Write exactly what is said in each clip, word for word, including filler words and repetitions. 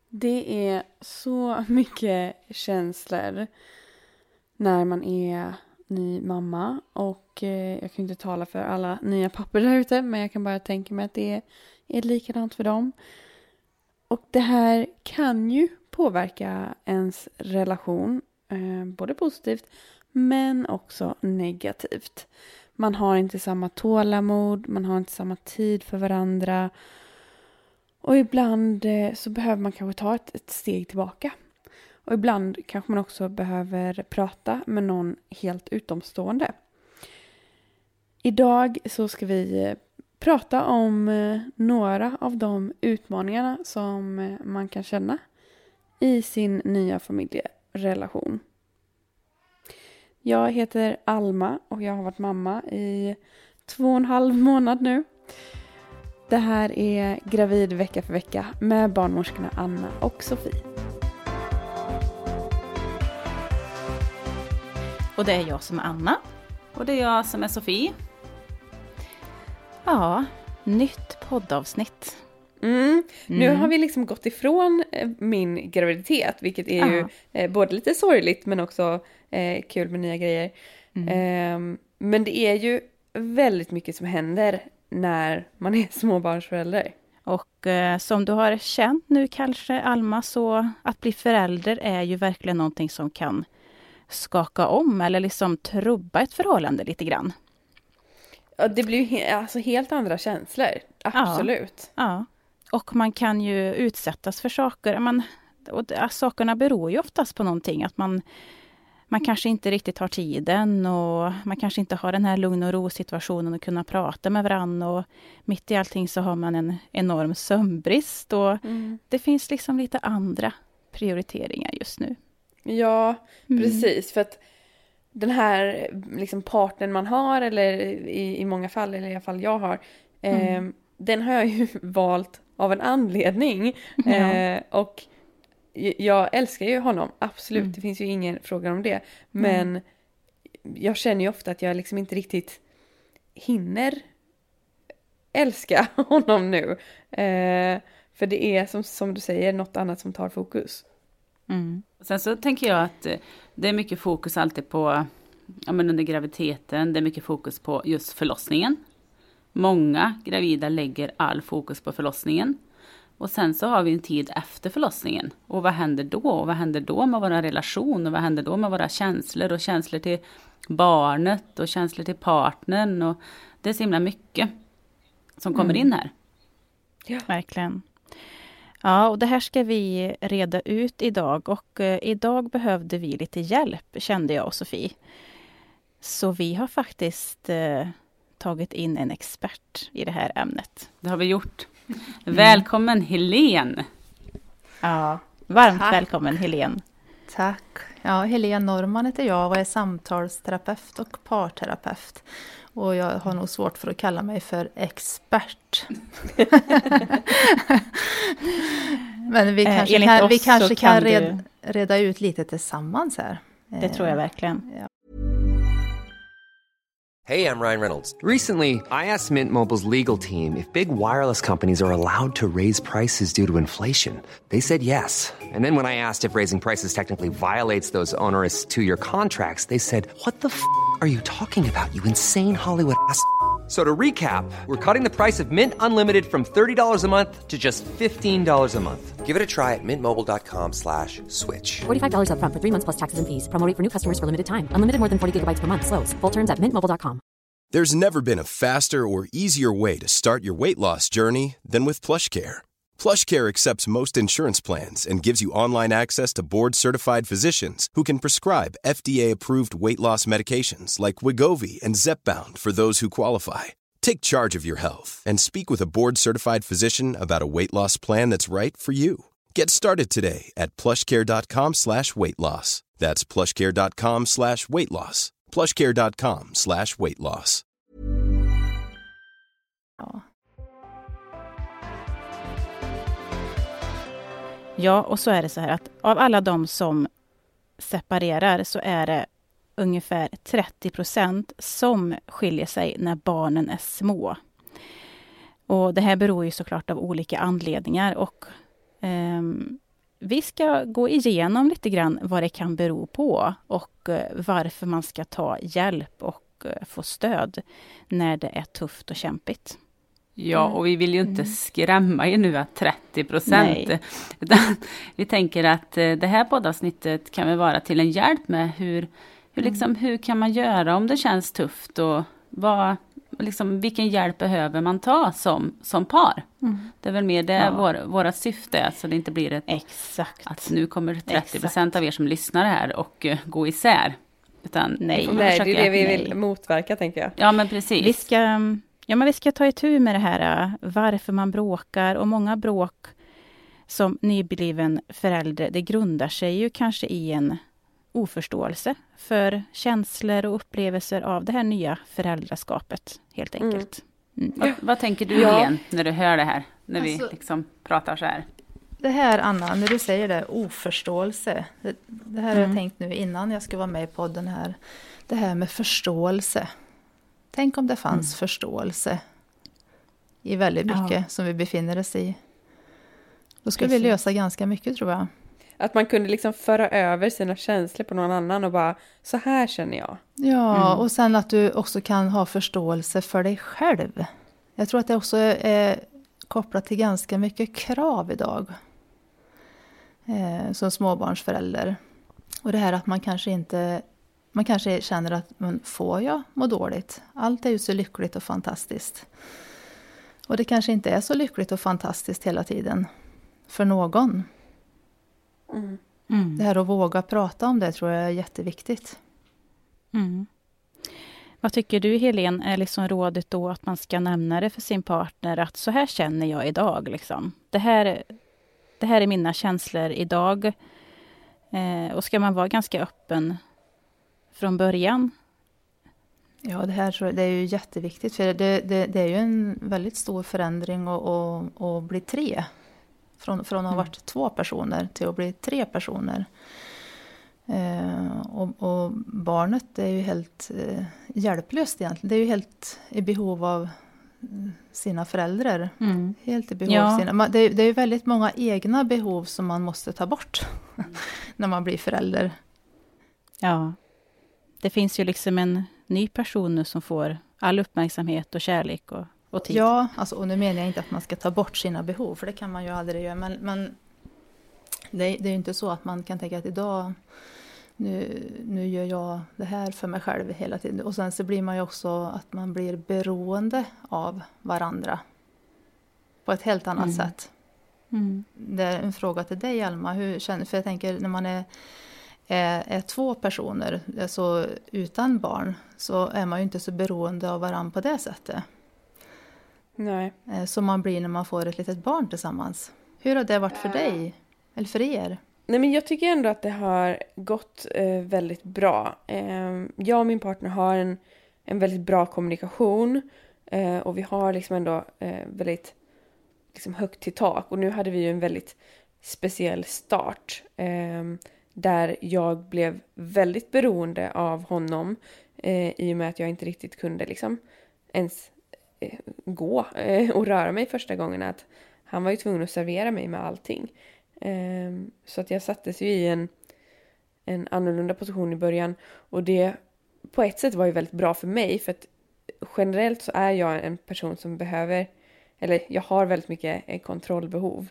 Det är så mycket känslor när man är ny mamma. Och eh, jag kan inte tala för alla nya pappor där ute. Men jag kan bara tänka mig att det är, är likadant för dem. Och det här kan ju påverka ens relation. Eh, både positivt men också negativt. Man har inte samma tålamod. Man har inte samma tid för varandra. Och ibland så behöver man kanske ta ett, ett steg tillbaka. Och ibland kanske man också behöver prata med någon helt utomstående. Idag så ska vi prata om några av de utmaningarna som man kan känna i sin nya familjerelation. Jag heter Alma och jag har varit mamma i två och en halv månad nu. Det här är Gravid vecka för vecka med barnmorskorna Anna och Sofie. Och det är jag som är Anna. Och det är jag som är Sofie. Ja, nytt poddavsnitt. Mm. Nu mm. har vi liksom gått ifrån min graviditet, vilket är ju eh, både lite sorgligt men också eh, kul med nya grejer. Mm. Eh, men det är ju väldigt mycket som händer när man är småbarnsförälder. Och eh, som du har känt nu kanske, Alma, så att bli förälder är ju verkligen någonting som kan skaka om eller liksom trubba ett förhållande lite grann. Ja, det blir ju he- alltså helt andra känslor. Absolut. Ja, ja. Och man kan ju utsättas för saker. Man, och det, sakerna beror ju oftast på någonting. Att man, man kanske inte riktigt har tiden och man kanske inte har den här lugn och ro situationen att kunna prata med varandra. Och mitt i allting så har man en enorm sömnbrist. Och mm. det finns liksom lite andra prioriteringar just nu. Ja, mm. precis. För att den här liksom partnern man har, eller i, i många fall, eller i alla fall jag har, mm. eh, den har jag ju valt av en anledning. Ja. Eh, och jag älskar ju honom, absolut. Mm. Det finns ju ingen fråga om det. Men mm. jag känner ju ofta att jag liksom inte riktigt hinner älska honom nu. Eh, för det är som, som du säger något annat som tar fokus. Mm. Sen så tänker jag att det är mycket fokus alltid på, ja, men under graviditeten. Det är mycket fokus på just förlossningen. Många gravida lägger all fokus på förlossningen. Och sen så har vi en tid efter förlossningen. Och vad händer då? Och vad händer då med våra relation? Och vad händer då med våra känslor? Och känslor till barnet och känslor till partnern. Och det är så himla mycket som kommer mm. in här. Ja, verkligen. Ja, och det här ska vi reda ut idag. Och eh, idag behövde vi lite hjälp, kände jag och Sofie. Så vi har faktiskt eh, tagit in en expert i det här ämnet. Det har vi gjort. Mm. Välkommen Helene. Ja, varmt Tack. Välkommen Helene. Tack. Ja, Helene Norman heter jag och är samtalsterapeut och parterapeut. Och jag har nog svårt för att kalla mig för expert. Men vi kanske eh, kan, vi kanske kan, kan red, du... reda ut lite tillsammans här. Det tror jag verkligen. Ja. Hey, I'm Ryan Reynolds. Recently, I asked Mint Mobile's legal team if big wireless companies are allowed to raise prices due to inflation. They said yes. And then when I asked if raising prices technically violates those onerous two-year contracts, they said, what the f*** are you talking about, you insane Hollywood ass? So to recap, we're cutting the price of Mint Unlimited from thirty dollars a month to just fifteen dollars a month. Give it a try at mintmobile.com slash switch. forty-five dollars up front for three months plus taxes and fees. Promo rate for new customers for limited time. Unlimited more than forty gigabytes per month. Slows full terms at mint mobile dot com. There's never been a faster or easier way to start your weight loss journey than with PlushCare. PlushCare accepts most insurance plans and gives you online access to board-certified physicians who can prescribe F D A-approved weight loss medications like Wegovy and Zepbound for those who qualify. Take charge of your health and speak with a board-certified physician about a weight loss plan that's right for you. Get started today at plushcare.com slash weight loss. That's plushcare.com slash weight loss. plushcare.com slash weight loss. Ja. Ja, och så är det så här att av alla de som separerar så är det ungefär trettio procent som skiljer sig när barnen är små. Och det här beror ju såklart av olika anledningar och eh, vi ska gå igenom lite grann vad det kan bero på och varför man ska ta hjälp och få stöd när det är tufft och kämpigt. Ja, och vi vill ju inte skrämma er nu att trettio procent. Nej. Utan vi tänker att det här poddavsnittet kan väl vara till en hjälp med hur, hur, liksom, hur kan man göra om det känns tufft och vad, liksom, vilken hjälp behöver man ta som, som par. Mm. Det är väl mer det ja. vår, våra syfte, så det inte blir ett, Exakt. att nu kommer trettio procent av er som lyssnar här och uh, gå isär. Utan nej, nej det är det vi vill nej. motverka, tänker jag. Ja, men precis. Vi ska, ja, men vi ska ta itu med det här, varför man bråkar. Och många bråk som nybliven förälder, det grundar sig ju kanske i en oförståelse för känslor och upplevelser av det här nya föräldraskapet, helt enkelt. Mm. Mm. Vad, vad tänker du ja. igen när du hör det här, när alltså, vi liksom pratar så här? Det här, Anna, när du säger det, oförståelse. Det, det här mm. har jag tänkt nu innan jag ska vara med på den här. Det här med förståelse. Tänk om det fanns mm. förståelse i väldigt mycket ja. som vi befinner oss i. Då skulle Precis. vi lösa ganska mycket, tror jag. Att man kunde liksom föra över sina känslor på någon annan och bara, så här känner jag. Ja, mm. och sen att du också kan ha förståelse för dig själv. Jag tror att det också är kopplat till ganska mycket krav idag. Eh, som småbarnsförälder. Och det här att man kanske inte, man kanske känner att, men får jag må dåligt? Allt är ju så lyckligt och fantastiskt. Och det kanske inte är så lyckligt och fantastiskt hela tiden. För någon. Mm. Mm. Det här att våga prata om det tror jag är jätteviktigt. Mm. Vad tycker du, Helene, är liksom rådet då att man ska nämna det för sin partner, att så här känner jag idag liksom. Det här, det här är mina känslor idag. Eh, och ska man vara ganska öppen från början? Ja, det här tror jag, det är ju jätteviktigt, för det, det, det är ju en väldigt stor förändring att, att, att bli tre. Från, från att ha varit mm. två personer till att bli tre personer. Eh, och, och barnet är ju helt eh, hjälplöst egentligen. Det är ju helt i behov av sina föräldrar. Mm. Helt i behov ja. av sina. Det, det är ju väldigt många egna behov som man måste ta bort mm. när man blir förälder. Ja, det finns ju liksom en ny person nu som får all uppmärksamhet och kärlek och Och tid. Ja, alltså, och nu menar jag inte att man ska ta bort sina behov, för det kan man ju aldrig göra. Men, men det, det är ju inte så att man kan tänka att idag, nu, nu gör jag det här för mig själv hela tiden. Och sen så blir man ju också att man blir beroende av varandra på ett helt annat mm. sätt. Mm. Det är en fråga till dig, Alma. Hur känner, för jag tänker när man är, är, är två personer, alltså utan barn, så är man ju inte så beroende av varandra på det sättet. Nej. Som man blir när man får ett litet barn tillsammans. Hur har det varit för dig? Eller för er? Nej, men jag tycker ändå att det har gått eh, väldigt bra. Eh, jag och min partner har en, en väldigt bra kommunikation. Eh, och vi har liksom ändå eh, väldigt liksom högt till tak. Och nu hade vi ju en väldigt speciell start. Eh, där jag blev väldigt beroende av honom. Eh, I och med att jag inte riktigt kunde liksom ens gå och röra mig första gången, att han var ju tvungen att servera mig med allting. Så att jag sattes ju i en, en annorlunda position i början, och det på ett sätt var ju väldigt bra för mig, för att generellt så är jag en person som behöver, eller jag har väldigt mycket kontrollbehov.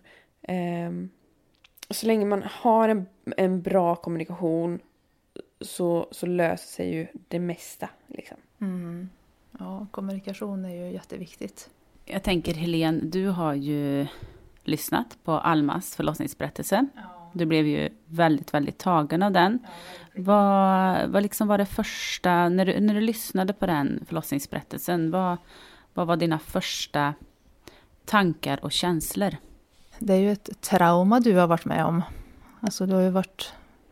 Så länge man har en, en bra kommunikation så, så löser sig ju det mesta liksom. Mm. Ja, kommunikation är ju jätteviktigt. Jag tänker, Helene, du har ju lyssnat på Almas förlossningsberättelse. Ja. Du blev ju väldigt, väldigt tagen av den. Ja, vad, vad liksom var det första, när du, när du lyssnade på den förlossningsberättelsen, vad, vad var dina första tankar och känslor? Det är ju ett trauma du har varit med om. Alltså du har ju varit,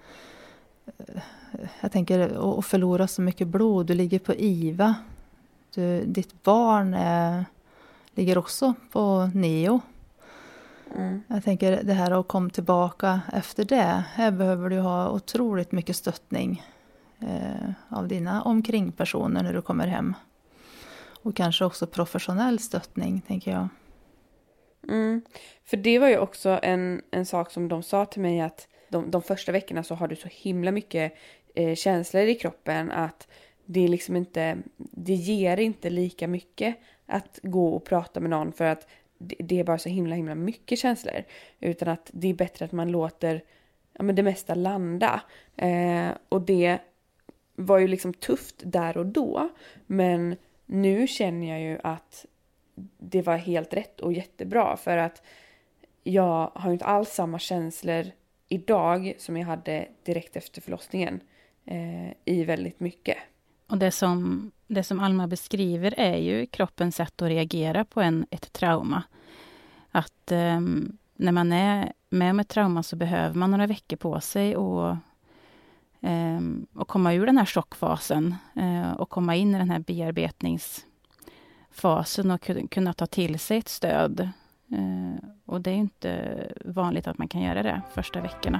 jag tänker, att förlora så mycket blod. Du ligger på I V A. Du, ditt barn är, ligger också på neo. Mm. Jag tänker det här att komma tillbaka efter det. Här behöver du ha otroligt mycket stöttning eh, av dina omkringpersoner när du kommer hem. Och kanske också professionell stöttning, tänker jag. Mm. För det var ju också en, en sak som de sa till mig, att de, de första veckorna så har du så himla mycket eh, känslor i kroppen att det är liksom inte, det ger inte lika mycket att gå och prata med någon, för att det, det är bara så himla himla mycket känslor, utan att det är bättre att man låter ja, men det mesta landa. Eh, och det var ju liksom tufft där och då, men nu känner jag ju att det var helt rätt och jättebra, för att jag har inte alls samma känslor idag som jag hade direkt efter förlossningen eh, i väldigt mycket. Och det som, det som Alma beskriver är ju kroppens sätt att reagera på en, ett trauma. Att eh, när man är med om ett trauma så behöver man några veckor på sig och, eh, och komma ur den här chockfasen eh, och komma in i den här bearbetningsfasen och kunna ta till sig ett stöd. Eh, och det är inte vanligt att man kan göra det första veckorna.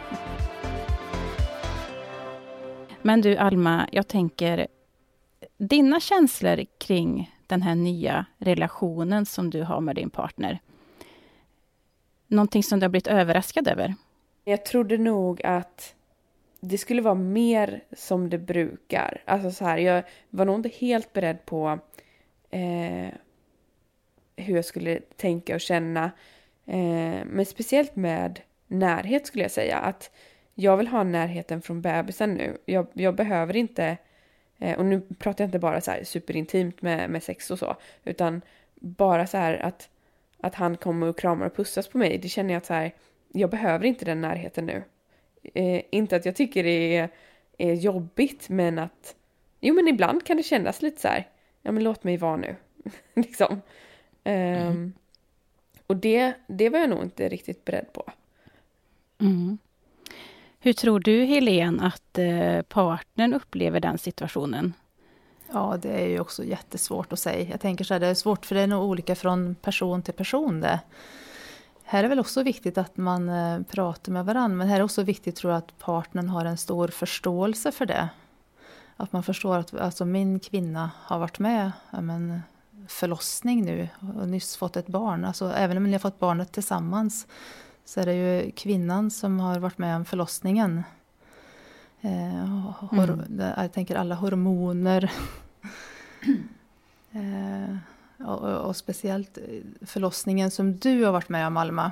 Men du Alma, jag tänker, dina känslor kring den här nya relationen som du har med din partner. Någonting som du har blivit överraskad över? Jag trodde nog att det skulle vara mer som det brukar. Alltså så här, jag var nog inte helt beredd på eh, hur jag skulle tänka och känna. Eh, men speciellt med närhet skulle jag säga. Att jag vill ha närheten från bebisen nu. Jag, jag behöver inte, eh, och nu pratar jag inte bara så här superintimt med, med sex och så. Utan bara så här att, att han kommer och kramar och pussas på mig. Det känner jag att så här, jag behöver inte den närheten nu. Eh, inte att jag tycker det är, är jobbigt, men att jo men ibland kan det kännas lite så här, ja men låt mig vara nu. liksom. Eh, mm. Och det, det var jag nog inte riktigt beredd på. Mm. Hur tror du, Helene, att eh, partnern upplever den situationen? Ja, det är ju också jättesvårt att säga. Jag tänker så här, det är svårt för det är nog olika från person till person det. Här är väl också viktigt att man eh, pratar med varandra, men här är också viktigt tror jag att partnern har en stor förståelse för det. Att man förstår att alltså, min kvinna har varit med om en förlossning nu och nyss fått ett barn. Alltså, även om ni har fått barnet tillsammans så är det ju kvinnan som har varit med om förlossningen. Eh, hor- mm. Jag tänker alla hormoner. eh, och, och, och speciellt förlossningen som du har varit med om, Alma.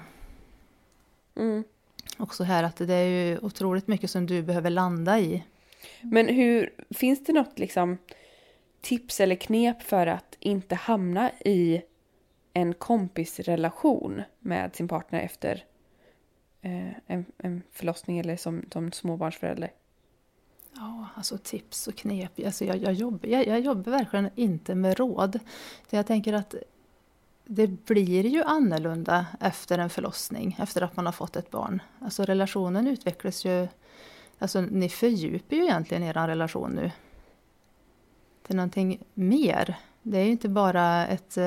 Mm. Också här att det är ju otroligt mycket som du behöver landa i. Men hur, finns det något liksom tips eller knep för att inte hamna i en kompisrelation med sin partner efter eh, en, en förlossning eller som, som småbarnsförälder? Ja, alltså tips och knep. Alltså jag, jag, jobbar, jag, jag jobbar verkligen inte med råd. Jag tänker att det blir ju annorlunda efter en förlossning, efter att man har fått ett barn. Alltså relationen utvecklas ju, alltså ni fördjupar ju egentligen er relation nu. Det är någonting mer. Det är ju inte bara ett,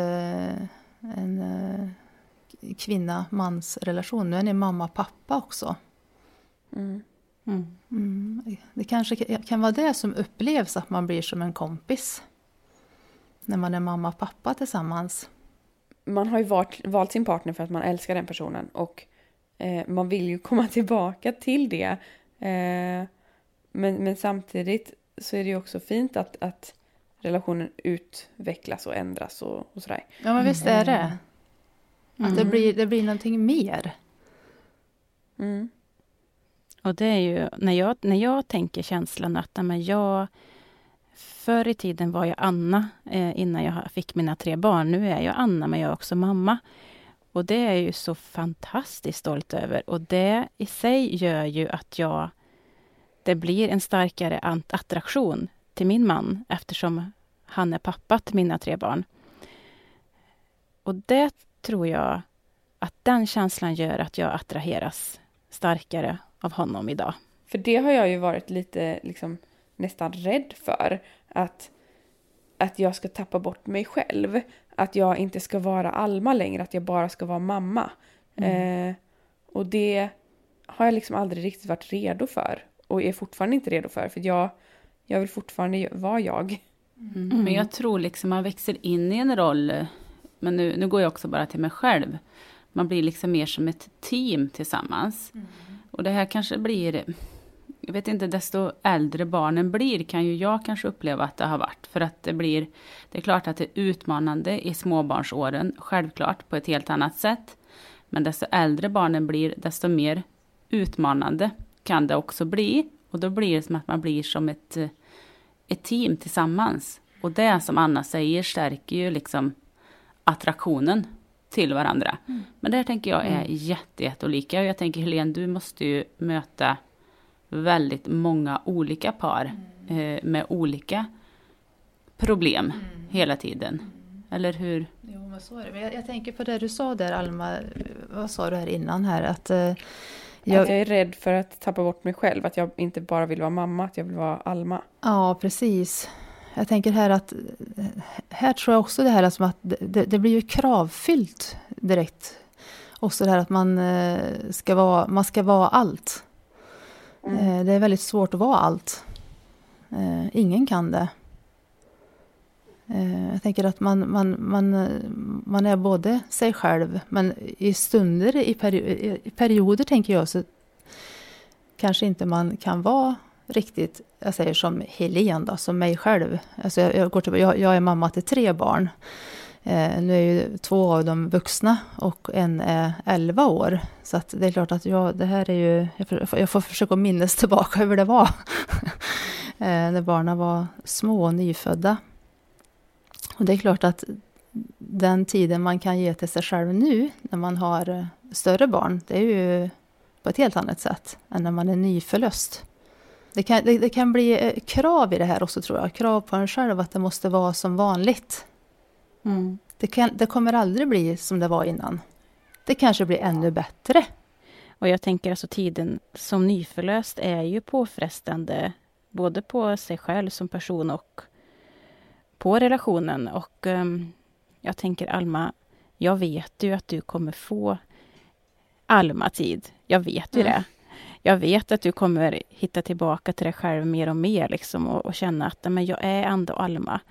en kvinna-mans relation. Nu är ni mamma-pappa också. Mm. Mm. Mm. Det kanske kan vara det som upplevs att man blir som en kompis. När man är mamma och pappa tillsammans. Man har ju valt, valt sin partner för att man älskar den personen. Och eh, man vill ju komma tillbaka till det. Eh, men, men samtidigt så är det ju också fint att, att relationen utvecklas och ändras och, och sådär. Ja, men visst är det. Mm. Att det blir, det blir någonting mer. Mm. Och det är ju, när jag, när jag tänker känslan att men jag, förr i tiden var jag Anna eh, innan jag fick mina tre barn. Nu är jag Anna, men jag är också mamma. Och det är jag ju så fantastiskt stolt över. Och det i sig gör ju att jag, det blir en starkare attraktion till min man eftersom han är pappa till mina tre barn. Och det tror jag att den känslan gör att jag attraheras starkare av honom idag. För det har jag ju varit lite liksom, nästan rädd för. Att, att jag ska tappa bort mig själv. Att jag inte ska vara Alma längre. Att jag bara ska vara mamma. Mm. Eh, och det har jag liksom aldrig riktigt varit redo för. Och är fortfarande inte redo för. För jag, jag vill fortfarande vara jag. Mm. Mm. Men jag tror liksom man växer in i en roll men nu, nu går jag också bara till mig själv. Man blir liksom mer som ett team tillsammans. Mm. Och det här kanske blir, jag vet inte, desto äldre barnen blir kan ju jag kanske uppleva att det har varit. För att det blir, det är klart att det är utmanande i småbarnsåren, självklart på ett helt annat sätt. Men desto äldre barnen blir, desto mer utmanande kan det också bli. Och då blir det som att man blir som ett, ett team tillsammans. Och det som Anna säger stärker ju liksom attraktionen till varandra. Mm. Men det här tänker jag är mm. jätte, jätte olika. Och jag tänker, Helene, du måste ju möta väldigt många olika par mm. eh, med olika problem mm. hela tiden. Mm. Eller hur? Jo, men så är det. Men jag, jag tänker på det du sa där, Alma. Vad sa du här innan här? Att, eh, jag... att jag är rädd för att tappa bort mig själv. Att jag inte bara vill vara mamma, att jag vill vara Alma. Ja, precis. Jag tänker här att här tror jag också det här som att det, det blir ju kravfyllt direkt. Också det här att man ska vara, man ska vara allt. Mm. Det är väldigt svårt att vara allt. Ingen kan det. Jag tänker att man, man, man, man är både sig själv, men i stunder, i, peri- i perioder tänker jag så kanske inte man kan vara riktigt, jag säger som Helene då, som mig själv. Alltså jag, jag, går till, jag, jag är mamma till tre barn. Eh, nu är ju två av dem vuxna och en är elva år. Så att det är klart att jag, det här är ju, jag får, jag får försöka minnas tillbaka hur det var. eh, när barnen var små och nyfödda. Och det är klart att den tiden man kan ge till sig själv nu, när man har större barn, det är ju på ett helt annat sätt än när man är nyförlöst. Det kan, det, det kan bli krav i det här också, tror jag. Krav på en själv att det måste vara som vanligt. Mm. Det, kan, det kommer aldrig bli som det var innan. Det kanske blir ännu bättre. Och jag tänker alltså tiden som nyförlöst är ju påfrestande. Både på sig själv som person och på relationen. Och um, jag tänker, Alma, jag vet ju att du kommer få Alma-tid. Jag vet ju mm. det. Jag vet att du kommer hitta tillbaka till dig själv mer och mer liksom, och, och känna att men jag är ändå Alma.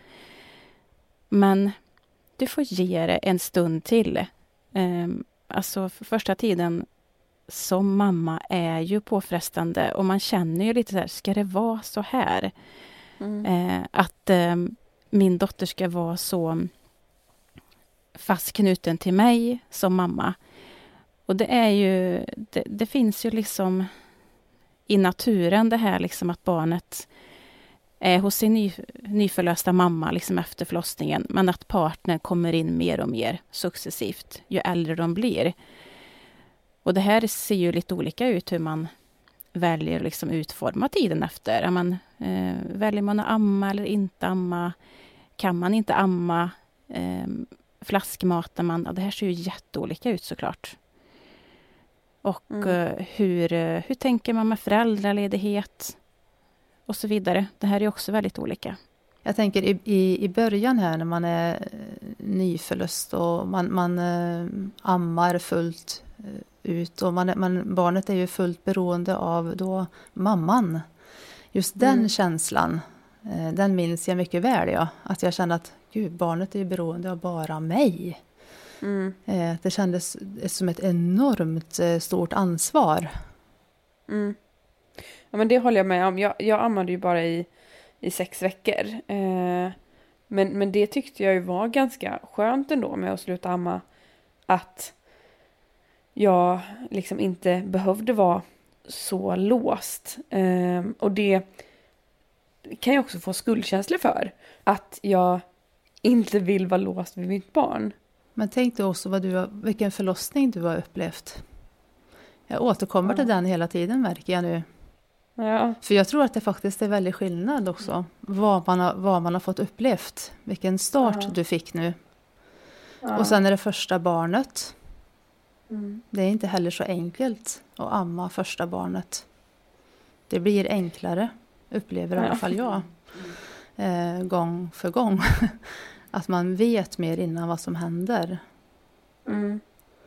Men du får ge det en stund till. Um, alltså för första tiden som mamma är ju påfrestande och man känner ju lite så här, ska det vara så här? Mm. Uh, att um, min dotter ska vara så fastknuten till mig som mamma. Och det är ju, det, det finns ju liksom i naturen det här liksom att barnet är hos sin ny, nyförlösta mamma liksom efter förlossningen. Men att partnern kommer in mer och mer successivt ju äldre de blir. Och det här ser ju lite olika ut hur man väljer liksom utforma tiden efter. Är man, eh, väljer man att amma eller inte amma? Kan man inte amma? Eh, flaskmatar man? Ja, det här ser ju jätteolika ut såklart. Och mm. uh, hur, uh, hur tänker man med föräldraledighet och så vidare. Det här är också väldigt olika. Jag tänker i, i, i början här när man är uh, nyförlöst och man, man uh, ammar fullt uh, ut och man, man, barnet är ju fullt beroende av då mamman. Just den mm. känslan, uh, den minns jag mycket väl. Ja. Att jag kände att gud, barnet är ju beroende av bara mig. Mm. Det kändes som ett enormt stort ansvar. Mm. Ja, men det håller jag med om. Jag, jag ammade ju bara i, i sex veckor. Eh, men, men det tyckte jag ju var ganska skönt ändå med att sluta amma. Att jag liksom inte behövde vara så låst. Eh, och det kan jag också få skuldkänslor för. Att jag inte vill vara låst vid mitt barn. Men tänk dig också vad du har, vilken förlossning du har upplevt. Jag återkommer ja. till den hela tiden, märker jag nu. Ja. För jag tror att det faktiskt är väldigt skillnad också. Vad man har, vad man har fått upplevt. Vilken start ja. du fick nu. Ja. Och sen är det första barnet. Mm. Det är inte heller så enkelt att amma första barnet. Det blir enklare, upplever ja. i alla fall jag. Eh, gång för gång. Att man vet mer innan vad som händer. Mm.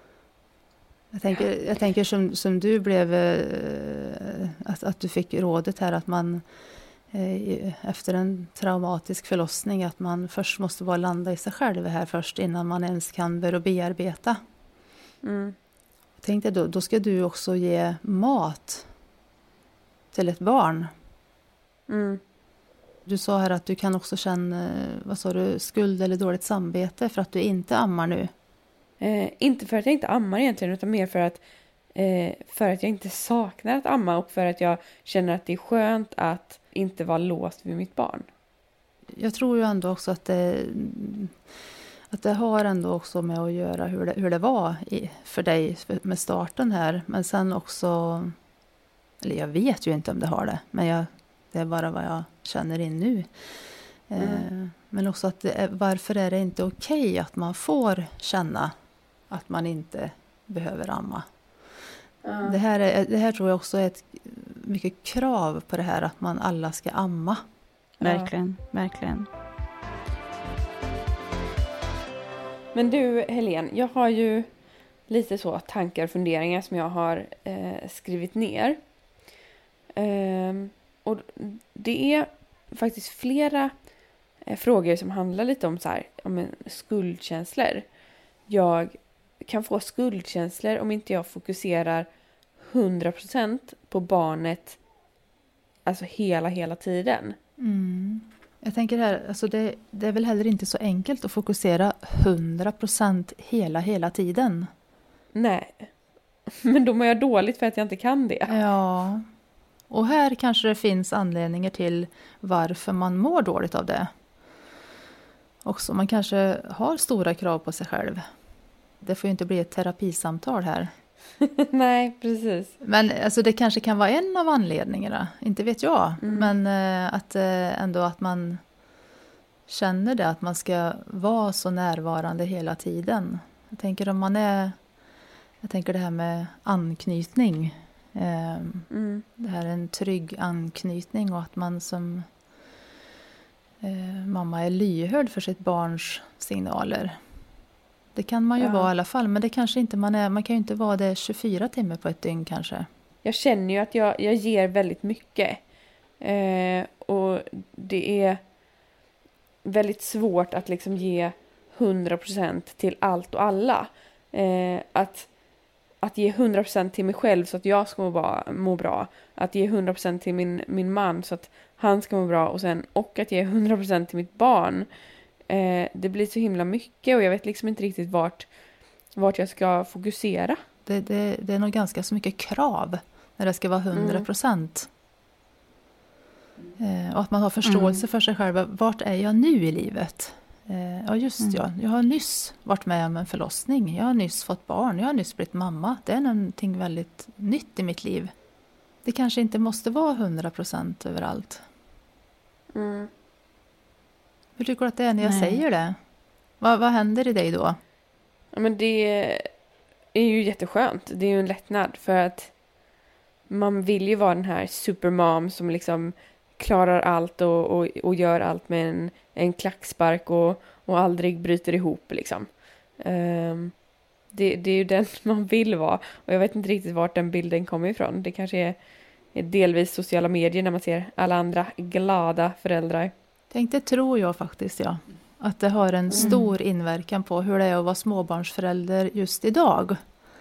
Jag tänker, jag tänker som, som du blev, eh, att, att du fick rådet här att man eh, efter en traumatisk förlossning att man först måste bara landa i sig själv här först innan man ens kan börja bearbeta. Mm. Jag tänkte då, då ska du också ge mat till ett barn. Mm. Du sa här att du kan också känna, vad sa du, skuld eller dåligt samvete för att du inte ammar nu. Eh, inte för att jag inte ammar egentligen, utan mer för att, eh, för att jag inte saknar att amma och för att jag känner att det är skönt att inte vara låst vid mitt barn. Jag tror ju ändå också att det, att det har ändå också med att göra hur det, hur det var i, för dig med starten här. Men sen också, eller jag vet ju inte om det har det, men jag, det är bara vad jag känner in nu. Mm. Eh, men också att det är, varför är det inte okej att man får känna att man inte behöver amma? Mm. Det, här är, det här tror jag också är ett mycket krav på det här att man alla ska amma. Verkligen, ja. verkligen. Men du, Helene, jag har ju lite så tankar och funderingar som jag har eh, skrivit ner. Ehm, och det är faktiskt flera eh, frågor som handlar lite om så här, om en skuldkänslor. Jag kan få skuldkänslor om inte jag fokuserar hundra procent på barnet, alltså hela, hela tiden. Mm. Jag tänker här, alltså det, det är väl heller inte så enkelt att fokusera hundra procent hela, hela tiden. Nej, men då mår jag dåligt för att jag inte kan det. Ja, och här kanske det finns anledningar till varför man mår dåligt av det. Också, man kanske har stora krav på sig själv. Det får ju inte bli ett terapisamtal här. Nej, precis. Men alltså, det kanske kan vara en av anledningarna, inte vet jag. Mm. Men eh, att eh, ändå att man känner det, att man ska vara så närvarande hela tiden. Jag tänker om man är, jag tänker det här med anknytning. Eh, mm. Det här är en trygg anknytning och att man som eh, mamma är lyhörd för sitt barns signaler. Det kan man ju ja. vara i alla fall, men det kanske inte man är. Man kan ju inte vara det tjugofyra timmar på ett dygn kanske. Jag känner ju att jag, jag ger väldigt mycket. Eh, och det är väldigt svårt att liksom ge hundra procent till allt och alla. Eh, att, att ge hundra procent till mig själv så att jag ska må bra. Må bra. Att ge hundra procent till min, min man så att han ska må bra. Och, sen, och att ge hundra procent till mitt barn. Eh, det blir så himla mycket och jag vet liksom inte riktigt vart, vart jag ska fokusera. Det, det, det är nog ganska så mycket krav när det ska vara hundra procent. Mm. Eh, och att man har förståelse mm. för sig själv. Vart är jag nu i livet? Eh, ja just mm. ja, jag har nyss varit med om en förlossning. Jag har nyss fått barn. Jag har nyss blivit mamma. Det är någonting väldigt nytt i mitt liv. Det kanske inte måste vara hundra procent överallt. Mm. Hur tycker du att det är när jag Nej. säger det? Vad, vad händer i dig då? Ja, men det är ju jätteskönt. Det är ju en lättnad för att man vill ju vara den här supermom som liksom klarar allt och, och, och gör allt med en, en klackspark och, och aldrig bryter ihop liksom. Um, det, det är ju den man vill vara. Och jag vet inte riktigt vart den bilden kommer ifrån. Det kanske är, är delvis sociala medier när man ser alla andra glada föräldrar. Tänk, det tror jag faktiskt, ja. Att det har en stor mm. inverkan på hur det är att vara småbarnsförälder just idag.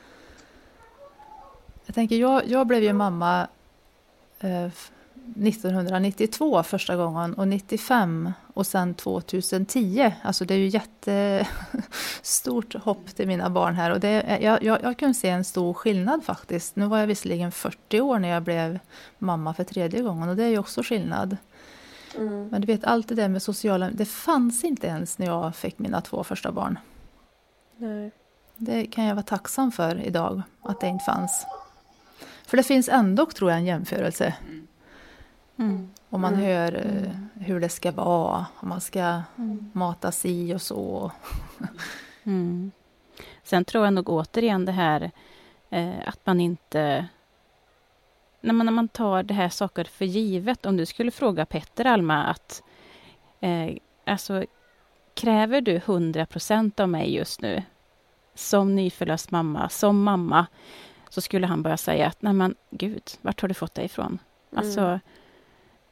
Jag tänker, jag, jag blev ju mamma eh, nittonhundranittiotvå första gången och nittiofem och sen tjugohundratio. Alltså det är ju jättestort hopp till mina barn här. Och det, jag, jag, jag kunde se en stor skillnad faktiskt. Nu var jag visserligen fyrtio år när jag blev mamma för tredje gången och det är ju också skillnad. Mm. Men du vet, allt det där med sociala, det fanns inte ens när jag fick mina två första barn. Nej. Det kan jag vara tacksam för idag, att det inte fanns. För det finns ändå, tror jag, en jämförelse. Mm. Om man mm. hör mm. hur det ska vara, om man ska mm. mata si och så. mm. Sen tror jag nog återigen det här eh, att man inte... När man, när man tar det här saker för givet, om du skulle fråga Petter Alma att eh, alltså, kräver du hundra procent av mig just nu som nyförlöst mamma, som mamma, så skulle han bara säga att nej men gud, vart har du fått det ifrån? Mm. Alltså,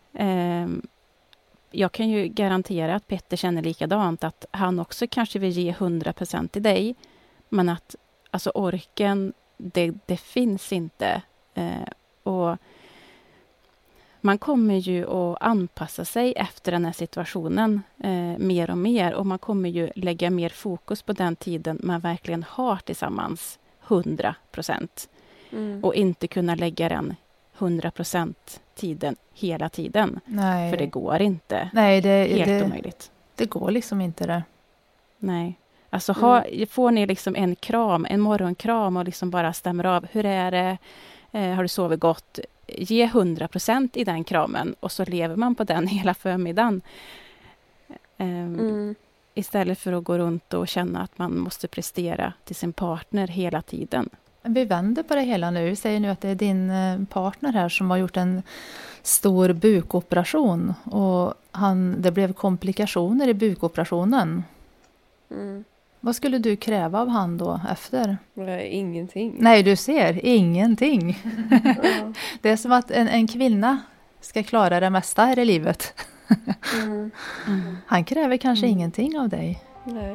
Eh, jag kan ju garantera att Petter känner likadant, att han också kanske vill ge hundra procent till dig, men att alltså orken, det, det finns inte. Eh, och man kommer ju att anpassa sig efter den här situationen eh, mer och mer, och man kommer ju lägga mer fokus på den tiden man verkligen har tillsammans hundra procent. Mm. Och inte kunna lägga den hundra procent tiden hela tiden. Nej. För det går inte. Nej, det, Helt det, omöjligt. Det går liksom inte det. Nej. Alltså ha, mm. får ni liksom en kram, en morgonkram och liksom bara stämmer av. Hur är det? Eh, har du sovit gott? Ge hundra procent i den kramen och så lever man på den hela förmiddagen. Eh, mm. Istället för att gå runt och känna att man måste prestera till sin partner hela tiden. Vi vänder på det hela nu. Vi säger nu att det är din partner här som har gjort en stor bukoperation. Och han, det blev komplikationer i bukoperationen. Mm. Vad skulle du kräva av han då efter? Nej, ingenting. Nej, du ser, ingenting. Mm. Det är som att en, en kvinna ska klara det mesta här i livet. Mm. Mm. Han kräver kanske mm. ingenting av dig. Nej.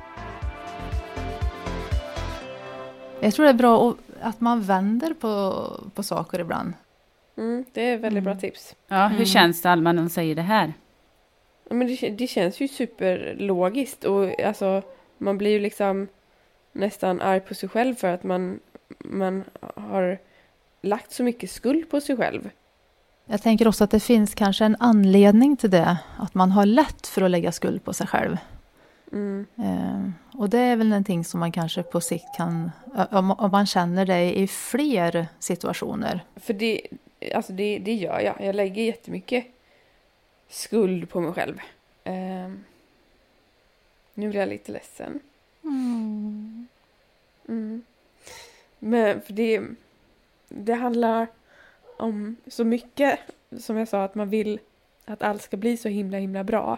Jag tror det är bra att man vänder på, på saker ibland. Mm, det är väldigt mm. bra tips. Ja, hur mm. känns det, Alma, när de säger det här? Ja, men det, det känns ju superlogiskt. Och alltså, man blir ju liksom nästan arg på sig själv för att man, man har lagt så mycket skuld på sig själv. Jag tänker också att det finns kanske en anledning till det. Att man har lätt för att lägga skuld på sig själv. Mm. Eh, och det är väl någonting som man kanske på sikt kan, om, om man känner det i fler situationer. För det, alltså det, det gör jag. Jag lägger jättemycket skuld på mig själv. Eh, nu blir jag lite ledsen. Mm. Mm. Men för det, det handlar om så mycket, som jag sa, att man vill att allt ska bli så himla himla bra.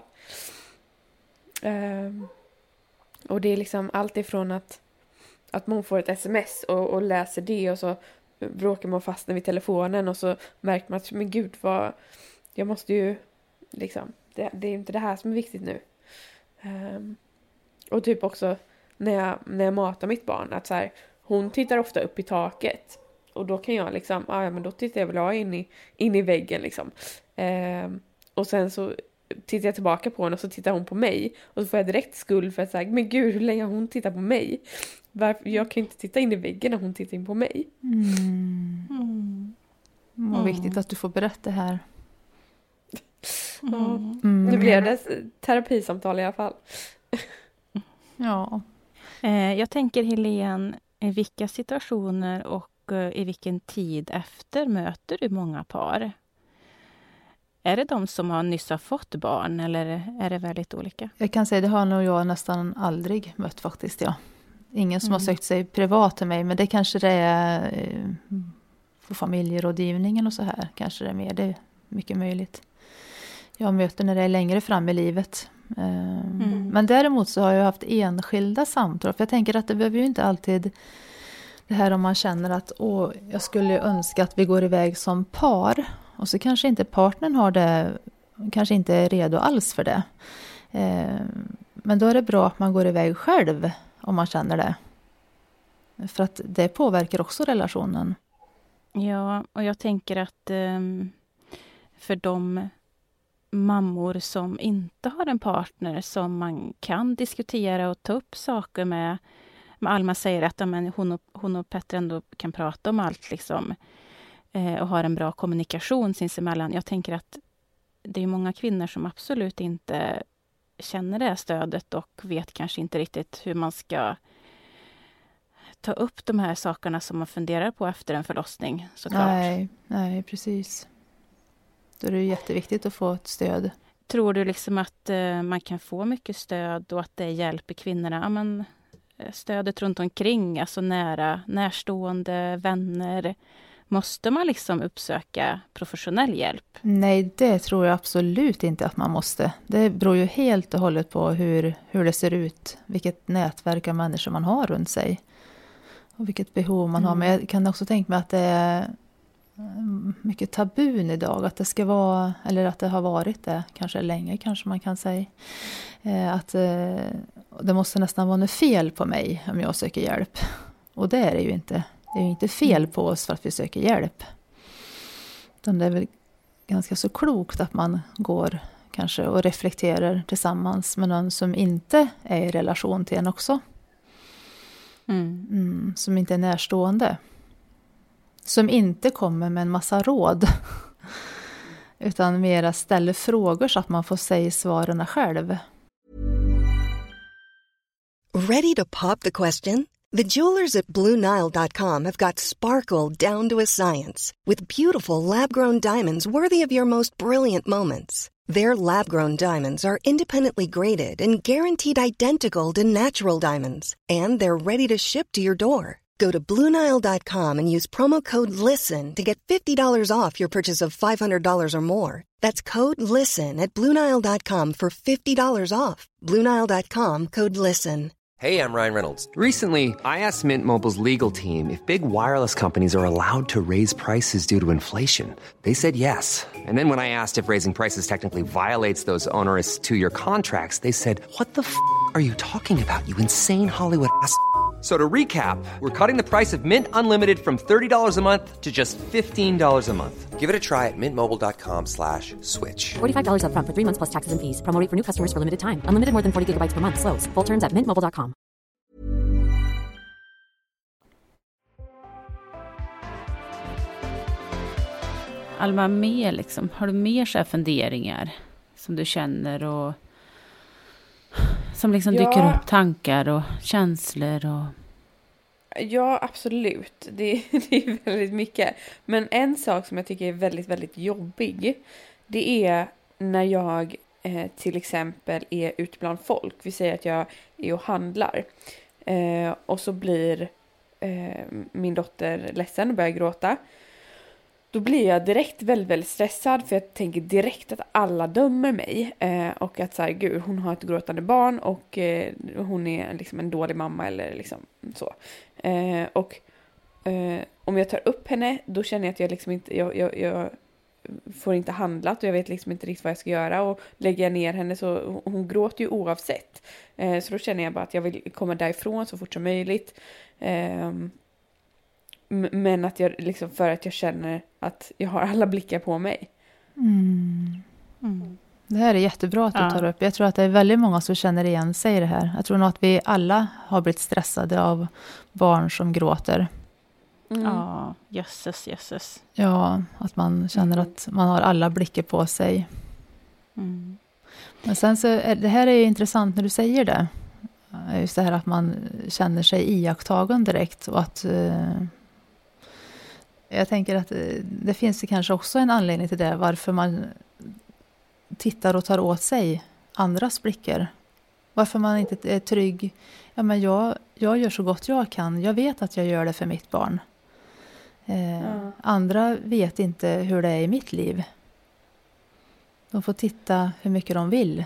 Um, och det är liksom allt ifrån att, att man får ett sms och, och läser det och så bråkar man fastna vid telefonen och så märker man att men gud, vad, jag måste ju liksom, det, det är inte det här som är viktigt nu. Um, och typ också när jag, när jag matar mitt barn, att så här, hon tittar ofta upp i taket och då kan jag liksom, ah, ja men då tittar jag väl jag in i, in i väggen liksom. Um, och sen så tittar jag tillbaka på henne och så tittar hon på mig. Och så får jag direkt skuld för att säga, men gud, hur länge hon tittar på mig? Varför? Jag kan ju inte titta in i väggen när hon tittar in på mig. Mm. Mm. Vad mm. viktigt att du får berätta här. Mm. Mm. Nu blir det terapisamtal i alla fall. Ja. Eh, jag tänker, Helene, i vilka situationer och eh, i vilken tid efter möter du många par? Är det de som har nyss har fått barn eller är det väldigt olika? Jag kan säga det har nog jag nästan aldrig mött faktiskt. Ja. Ingen som mm. har sökt sig privat till mig, men det kanske det är eh, för familjerådgivningen och så här. Kanske det är mer, det är mycket möjligt. Jag möter när det är längre fram i livet. Eh, mm. Men däremot så har jag haft enskilda samtal. För jag tänker att det behöver ju inte alltid det här om man känner att åh, jag skulle önska att vi går iväg som par. Och så kanske inte partnern har det, kanske inte är redo alls för det. Eh, men då är det bra att man går iväg själv om man känner det. För att det påverkar också relationen. Ja, och jag tänker att eh, för de mammor som inte har en partner som man kan diskutera och ta upp saker med. med Alma säger att ja, men hon, och, hon och Petter ändå kan prata om allt liksom. Och har en bra kommunikation sinsemellan. Jag tänker att det är många kvinnor som absolut inte känner det här stödet och vet kanske inte riktigt hur man ska ta upp de här sakerna som man funderar på efter en förlossning, såklart. Nej, nej, precis. Då är det jätteviktigt att få ett stöd. Tror du liksom att uh, man kan få mycket stöd och att det hjälper kvinnorna? Ja, men, stödet runt omkring, alltså nära, närstående, vänner. Måste man liksom uppsöka professionell hjälp? Nej, det tror jag absolut inte att man måste. Det beror ju helt och hållet på hur, hur det ser ut. Vilket nätverk av människor man har runt sig. Och vilket behov man mm. har. Men jag kan också tänka mig att det är mycket tabun idag. Att det ska vara, eller att det har varit det, kanske länge kanske man kan säga. Eh, att eh, det måste nästan vara något fel på mig om jag söker hjälp. Och det är det ju inte. Det är ju inte fel på oss för att vi söker hjälp. Utan det är väl ganska så klokt att man går kanske och reflekterar tillsammans med någon som inte är i relation till en också. Mm. Mm, som inte är närstående. Som inte kommer med en massa råd. Utan mera ställer frågor så att man får säga svaren själv. Ready to pop the question? The jewelers at Blue Nile dot com have got sparkle down to a science with beautiful lab-grown diamonds worthy of your most brilliant moments. Their lab-grown diamonds are independently graded and guaranteed identical to natural diamonds, and they're ready to ship to your door. Go to Blue Nile dot com and use promo code LISTEN to get fifty dollars off your purchase of five hundred dollars or more. That's code LISTEN at Blue Nile dot com for fifty dollars off. Blue Nile dot com, code LISTEN. Hey, I'm Ryan Reynolds. Recently, I asked Mint Mobile's legal team if big wireless companies are allowed to raise prices due to inflation. They said yes. And then when I asked if raising prices technically violates those onerous two-year contracts, they said, "What the f*** are you talking about, you insane Hollywood ass?" So to recap, we're cutting the price of Mint Unlimited from thirty dollars a month to just fifteen dollars a month. Give it a try at mintmobile.com slash switch. forty-five dollars up front for three months plus taxes and fees. Promo rate for new customers for limited time. Unlimited more than forty gigabytes per month. Slows full terms at mint mobile dot com. Alma, mer liksom, har du mer så här funderingar som du känner och som liksom Ja. dyker upp, tankar och känslor och... Ja, absolut. Det, det är väldigt mycket. Men en sak som jag tycker är väldigt, väldigt jobbig, det är när jag eh, till exempel är ute bland folk. Vi säger att jag är och handlar. Eh, och så blir eh, min dotter ledsen och börjar gråta. Då blir jag direkt väldigt, väldigt stressad, för jag tänker direkt att alla dömer mig. Eh, och att så här, gud, hon har ett gråtande barn och eh, hon är liksom en dålig mamma eller liksom så. Eh, och eh, om jag tar upp henne, då känner jag att jag liksom inte, jag, jag, jag får inte handlat och jag vet liksom inte riktigt vad jag ska göra. Och lägger jag ner henne så, hon gråter ju oavsett. Eh, så då känner jag bara att jag vill komma därifrån så fort som möjligt. Eh, Men att jag liksom, för att jag känner att jag har alla blickar på mig. Mm. Mm. Det här är jättebra att du Ja. tar upp. Jag tror att det är väldigt många som känner igen sig i det här. Jag tror nog att vi alla har blivit stressade av barn som gråter. Mm. Ja, jösses, jösses. Ja, att man känner att man har alla blickar på sig. Mm. Men sen så, är, det här är ju intressant när du säger det. Just det här att man känner sig iakttagen direkt och att... Eh, jag tänker att det finns kanske också en anledning till det. Varför man tittar och tar åt sig andras blickar. Varför man inte är trygg. Ja, men jag, jag gör så gott jag kan. Jag vet att jag gör det för mitt barn. Eh, Ja. Andra vet inte hur det är i mitt liv. De får titta hur mycket de vill.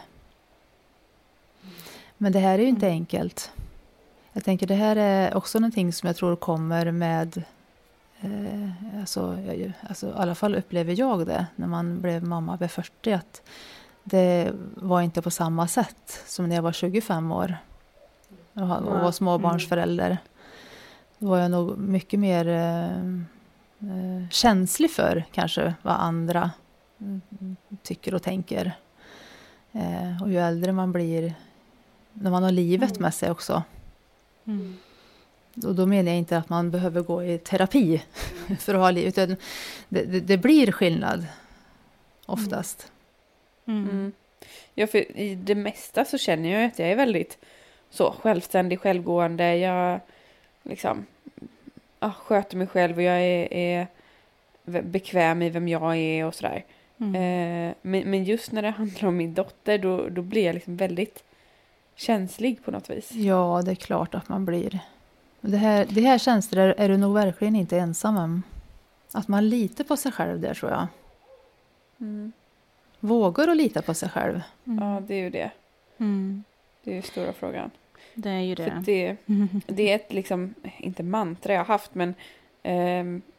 Men det här är ju inte enkelt. Jag tänker det här är också någonting som jag tror kommer med... Eh, alltså, jag, alltså, i alla fall upplever jag det när man blev mamma vid fyrtio, att det var inte på samma sätt som när jag var tjugofem år och, och var småbarnsförälder. Då var jag nog mycket mer eh, eh, känslig för kanske vad andra mm, tycker och tänker. Eh, och ju äldre man blir, när man har livet med sig också. Mm. Och då menar jag inte att man behöver gå i terapi för att ha liv. Utan det, det, det blir skillnad oftast. Mm. Mm. Ja, för i det mesta så känner jag att jag är väldigt så självständig, självgående. Jag liksom ja, sköter mig själv och jag är, är bekväm i vem jag är och sådär. Mm. Eh, men, men just när det handlar om min dotter, då, då blir jag liksom väldigt känslig på något vis. Ja, det är klart att man blir. Det här, det här känslor är, är du nog verkligen inte ensam om. Att man litar på sig själv där, tror jag. Mm. Vågar att lita på sig själv. Mm. Ja, det är ju det. Mm. Det är ju stora frågan. Det är ju För det. det, det är ett liksom, inte mantra jag har haft, men ehm,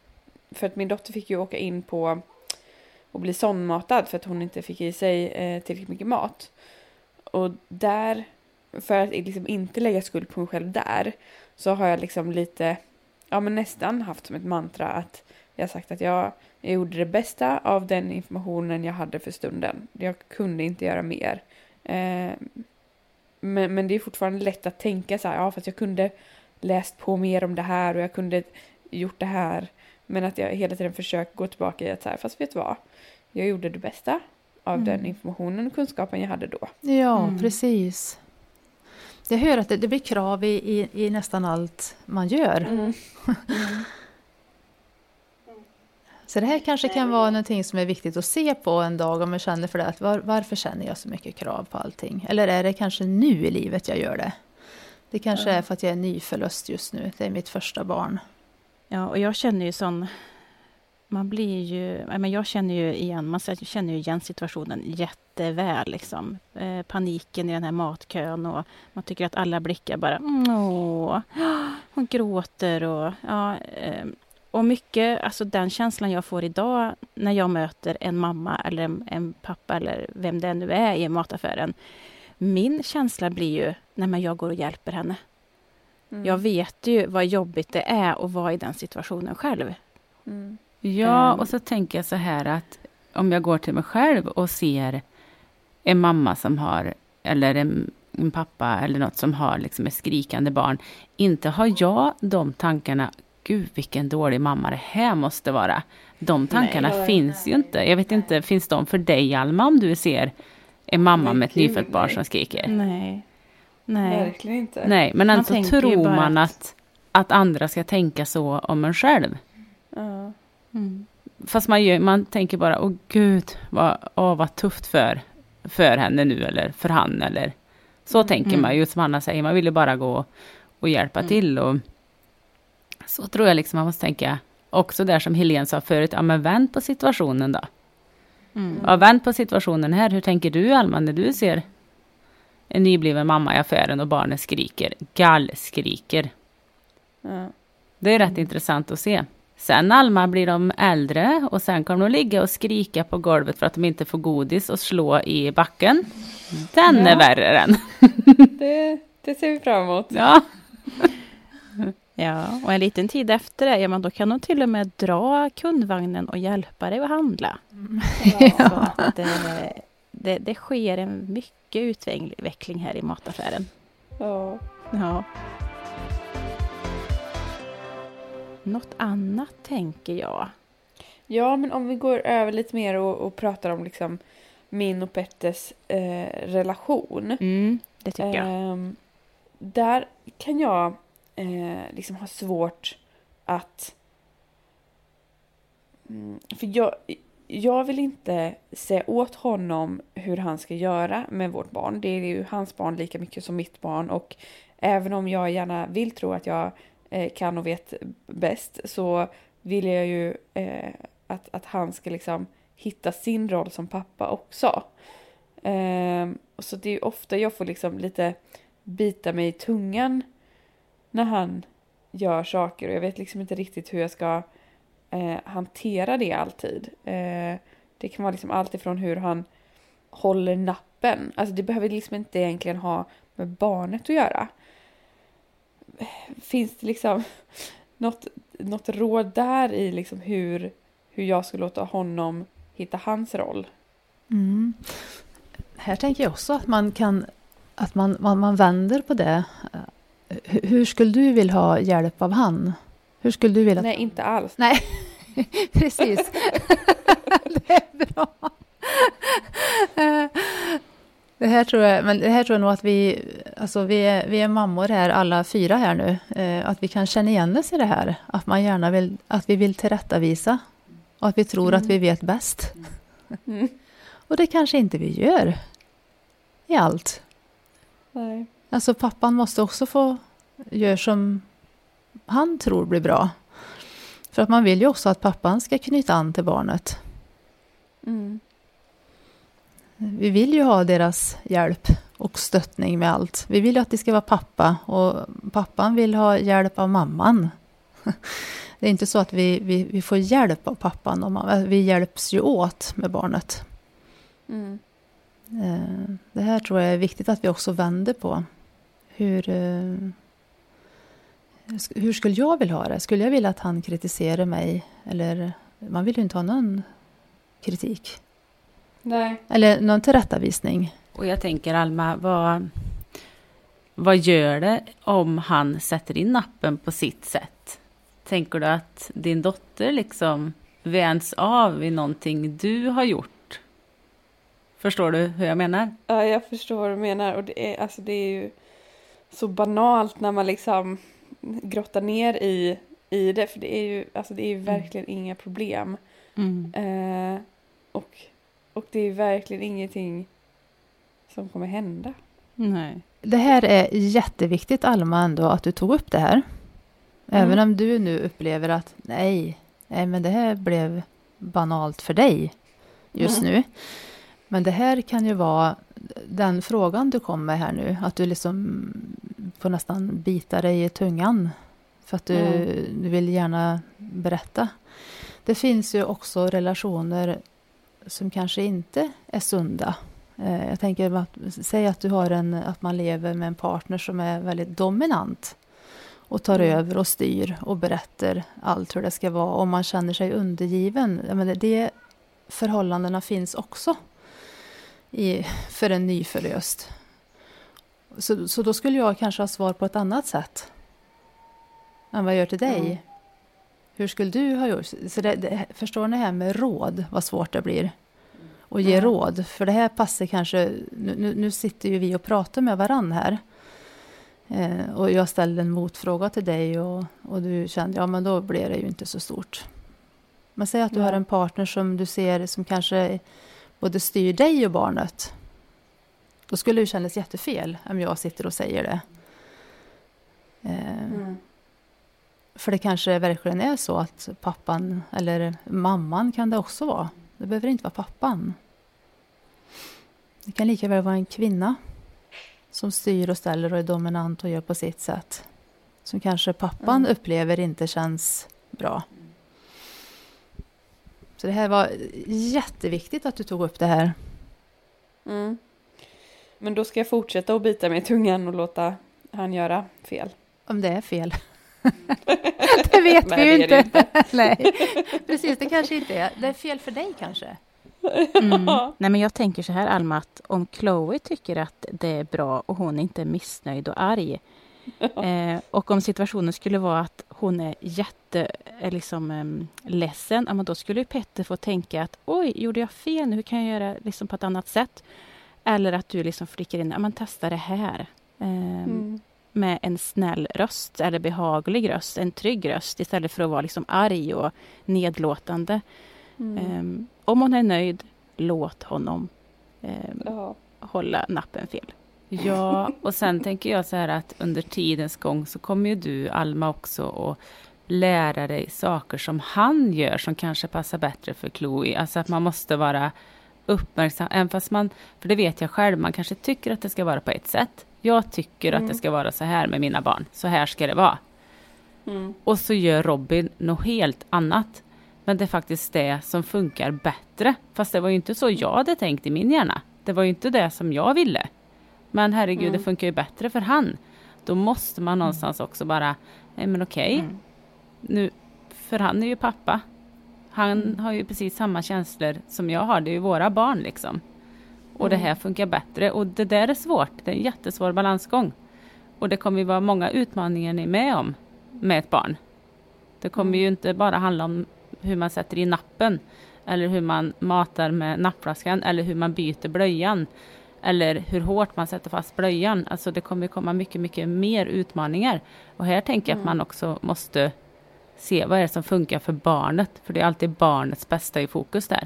för att min dotter fick ju åka in på och bli sondmatad för att hon inte fick i sig eh, tillräckligt mycket mat. Och där, för att liksom inte lägga skuld på mig själv där, så har jag liksom lite, ja men nästan haft som ett mantra att jag har sagt att jag, jag gjorde det bästa av den informationen jag hade för stunden. Jag kunde inte göra mer. Eh, men, men det är fortfarande lätt att tänka så här, ja fast jag kunde läst på mer om det här och jag kunde gjort det här. Men att jag hela tiden försökt gå tillbaka i att så här, fast vet du vad? Jag gjorde det bästa av mm. den informationen och kunskapen jag hade då. Ja, mm. precis. Jag hör att det, det blir krav i, i, i nästan allt man gör. Mm. Mm. Så det här kanske kan vara någonting som är viktigt att se på en dag om man känner för det. Att var, varför känner jag så mycket krav på allting? Eller är det kanske nu i livet jag gör det? Det kanske mm. är för att jag är nyförlöst just nu. Det är mitt första barn. Ja, och jag känner ju sån... Man blir ju... Men jag känner ju igen... Man känner ju igen situationen jätteväl. Liksom. Eh, paniken i den här matkön. Och man tycker att alla blickar bara... Åh, hon gråter och... Ja, eh, och mycket... Alltså den känslan jag får idag när jag möter en mamma eller en, en pappa eller vem det nu är i mataffären. Min känsla blir ju när jag går och hjälper henne. Mm. Jag vet ju vad jobbigt det är att vara i den situationen själv. Mm. Ja, och så tänker jag så här att om jag går till mig själv och ser en mamma som har, eller en, en pappa eller något som har liksom ett skrikande barn. Inte har jag de tankarna, gud vilken dålig mamma det här måste vara. De tankarna nej, finns nej. ju inte. Jag vet inte, finns de för dig Alma om du ser en mamma nej, med ett nyfött barn nej. som skriker? Nej. Nej. Verkligen inte. Nej, men alltså tror man att, att andra ska tänka så om en själv. Uh. Mm. Fast man, gör, man tänker bara, åh gud, vad, åh, vad tufft för, för henne nu eller för han. Eller. Så mm. tänker man ju, som Anna säger, man vill ju bara gå och hjälpa mm. till. Och så tror jag liksom man måste tänka, också där som Helene sa förut, ja men vänd på situationen då. Mm. Ja, vänd på situationen här. Hur tänker du Alma när du ser en nybliven mamma i affären och barnet skriker, gallskriker. Ja. Det är rätt mm. intressant att se. Sen Alma blir de äldre och sen kommer de ligga och skrika på golvet för att de inte får godis och slå i backen. Den ja. är värre än. det, det ser vi fram emot. Ja. Ja, och en liten tid efter det, ja, men då kan de till och med dra kundvagnen och hjälpa dig att handla. Ja. Så att det, det, det sker en mycket utveckling här i mataffären. Ja. Ja. Något annat tänker jag. Ja, men om vi går över lite mer och, och pratar om liksom min och Petters eh, relation. Mm, det tycker jag. Eh, där kan jag eh, liksom ha svårt att... Mm, för jag, jag vill inte säga åt honom hur han ska göra med vårt barn. Det är ju hans barn lika mycket som mitt barn. Och även om jag gärna vill tro att jag eh, kan och vet bäst, så vill jag ju eh, att, att han ska liksom hitta sin roll som pappa också. Eh, så det är ju ofta jag får liksom lite bita mig i tungan när han gör saker. Och jag vet liksom inte riktigt hur jag ska eh, hantera det alltid. Eh, det kan vara liksom allt ifrån hur han håller nappen. Alltså det behöver liksom inte egentligen ha med barnet att göra. Finns det liksom något, något råd där i liksom hur, hur jag ska låta honom hitta hans roll? Mm. Här tänker jag också att man kan att man, man, man vänder på det. Hur, hur skulle du vilja ha hjälp av han? Hur skulle du vilja? Nej, inte alls. Nej, precis. Det är bra. Det här tror jag, men det här tror jag nog att vi, alltså vi är, vi är mammor här, alla fyra här nu, eh, att vi kan känna igen oss i det här. Att man gärna vill, att vi vill tillrättavisa och att vi tror mm. att vi vet bäst. Mm. Och det kanske inte vi gör i allt. Nej. Alltså pappan måste också få göra som han tror blir bra. För att man vill ju också att pappan ska knyta an till barnet. Mm. Vi vill ju ha deras hjälp och stöttning med allt. Vi vill ju att det ska vara pappa och pappan vill ha hjälp av mamman. Det är inte så att vi, vi, vi får hjälp av pappan. Och mamma. Vi hjälps ju åt med barnet. Mm. Eh, det här tror jag är viktigt att vi också vänder på. Hur, eh, hur skulle jag vilja ha det? Skulle jag vilja att han kritiserar mig? Eller man vill ju inte ha någon kritik. Nej. Eller någon tillrättavisning. Och jag tänker, Alma, vad, vad gör det om han sätter in nappen på sitt sätt? Tänker du att din dotter liksom vänds av i någonting du har gjort? Förstår du hur jag menar? Ja, jag förstår vad du menar. Och det är, alltså, det är ju så banalt när man liksom grottar ner i, i det. För det är ju, alltså, det är ju verkligen mm. inga problem. Mm. Eh, och, och det är verkligen ingenting som kommer hända. Nej. Det här är jätteviktigt, Alma, ändå, att du tog upp det här. Även mm. om du nu upplever att nej, nej, men det här blev banalt för dig just mm. nu. Men det här kan ju vara den frågan du kommer här nu. Att du liksom får nästan bita dig i tungan. För att du, mm. du vill gärna berätta. Det finns ju också relationer som kanske inte är sunda. Eh, jag tänker att säg att du har en, att man lever med en partner som är väldigt dominant. Och tar mm. över och styr och berättar allt hur det ska vara. Om man känner sig undergiven. Jag menar, det förhållandena finns också. I, för en nyförlöst. Så, så då skulle jag kanske ha svar på ett annat sätt än vad jag gör till dig. Mm. Hur skulle du ha gjort? Så det, det, förstår ni här med råd, vad svårt det blir att ge mm. råd. För det här passar kanske, nu, nu sitter ju vi och pratar med varann här. Eh, och jag ställde en motfråga till dig och, och du kände, ja men då blir det ju inte så stort. Men säg att du mm. har en partner som du ser som kanske både styr dig och barnet. Då skulle det kännas jättefel om jag sitter och säger det. Eh, mm. För det kanske verkligen är så att pappan eller mamman kan det också vara. Det behöver inte vara pappan. Det kan lika väl vara en kvinna som styr och ställer och är dominant och gör på sitt sätt. Som kanske pappan mm. upplever inte känns bra. Så det här var jätteviktigt att du tog upp det här. Mm. Men då ska jag fortsätta att bita mig i tungan och låta han göra fel. Om det är fel. Det vet Nej, vi ju inte. inte. Nej. Precis, det kanske inte är. Det är fel för dig kanske. Mm. Nej, men jag tänker så här, Alma, att om Chloe tycker att det är bra och hon inte är missnöjd och arg. Eh, och om situationen skulle vara att hon är jätte är liksom, um, ledsen, ja, men då skulle ju Petter få tänka att oj, gjorde jag fel nu? Hur kan jag göra liksom på ett annat sätt? Eller att du liksom flickar in, ja men testa det här. Eh, mm. Med en snäll röst eller behaglig röst, en trygg röst istället för att vara liksom arg och nedlåtande. Mm. Eh, om hon är nöjd, låt honom eh, hålla nappen fel. Ja, och sen tänker jag så här att under tidens gång så kommer ju du, Alma, också att lära dig saker som han gör som kanske passar bättre för Chloe. Alltså att man måste vara uppmärksam, även fast man, för det vet jag själv, man kanske tycker att det ska vara på ett sätt. Jag tycker mm. att det ska vara så här med mina barn. Så här ska det vara. Mm. Och så gör Robin något helt annat. Men det är faktiskt det som funkar bättre. Fast det var ju inte så jag hade tänkt i min hjärna. Det var ju inte det som jag ville. Men herregud, mm. det funkar ju bättre för han. Då måste man någonstans också bara, nej men okej. Okay, mm. nu, för han är ju pappa. Han mm. har ju precis samma känslor som jag har. Det är ju våra barn liksom. Och mm. det här funkar bättre. Och det där är svårt. Det är en jättesvår balansgång. Och det kommer ju vara många utmaningar ni är med om med ett barn. Det kommer mm. ju inte bara handla om hur man sätter i nappen. Eller hur man matar med nappflaskan. Eller hur man byter blöjan. Eller hur hårt man sätter fast blöjan. Alltså det kommer komma mycket, mycket mer utmaningar. Och här tänker jag mm. att man också måste se vad är det som funkar för barnet. För det är alltid barnets bästa i fokus där.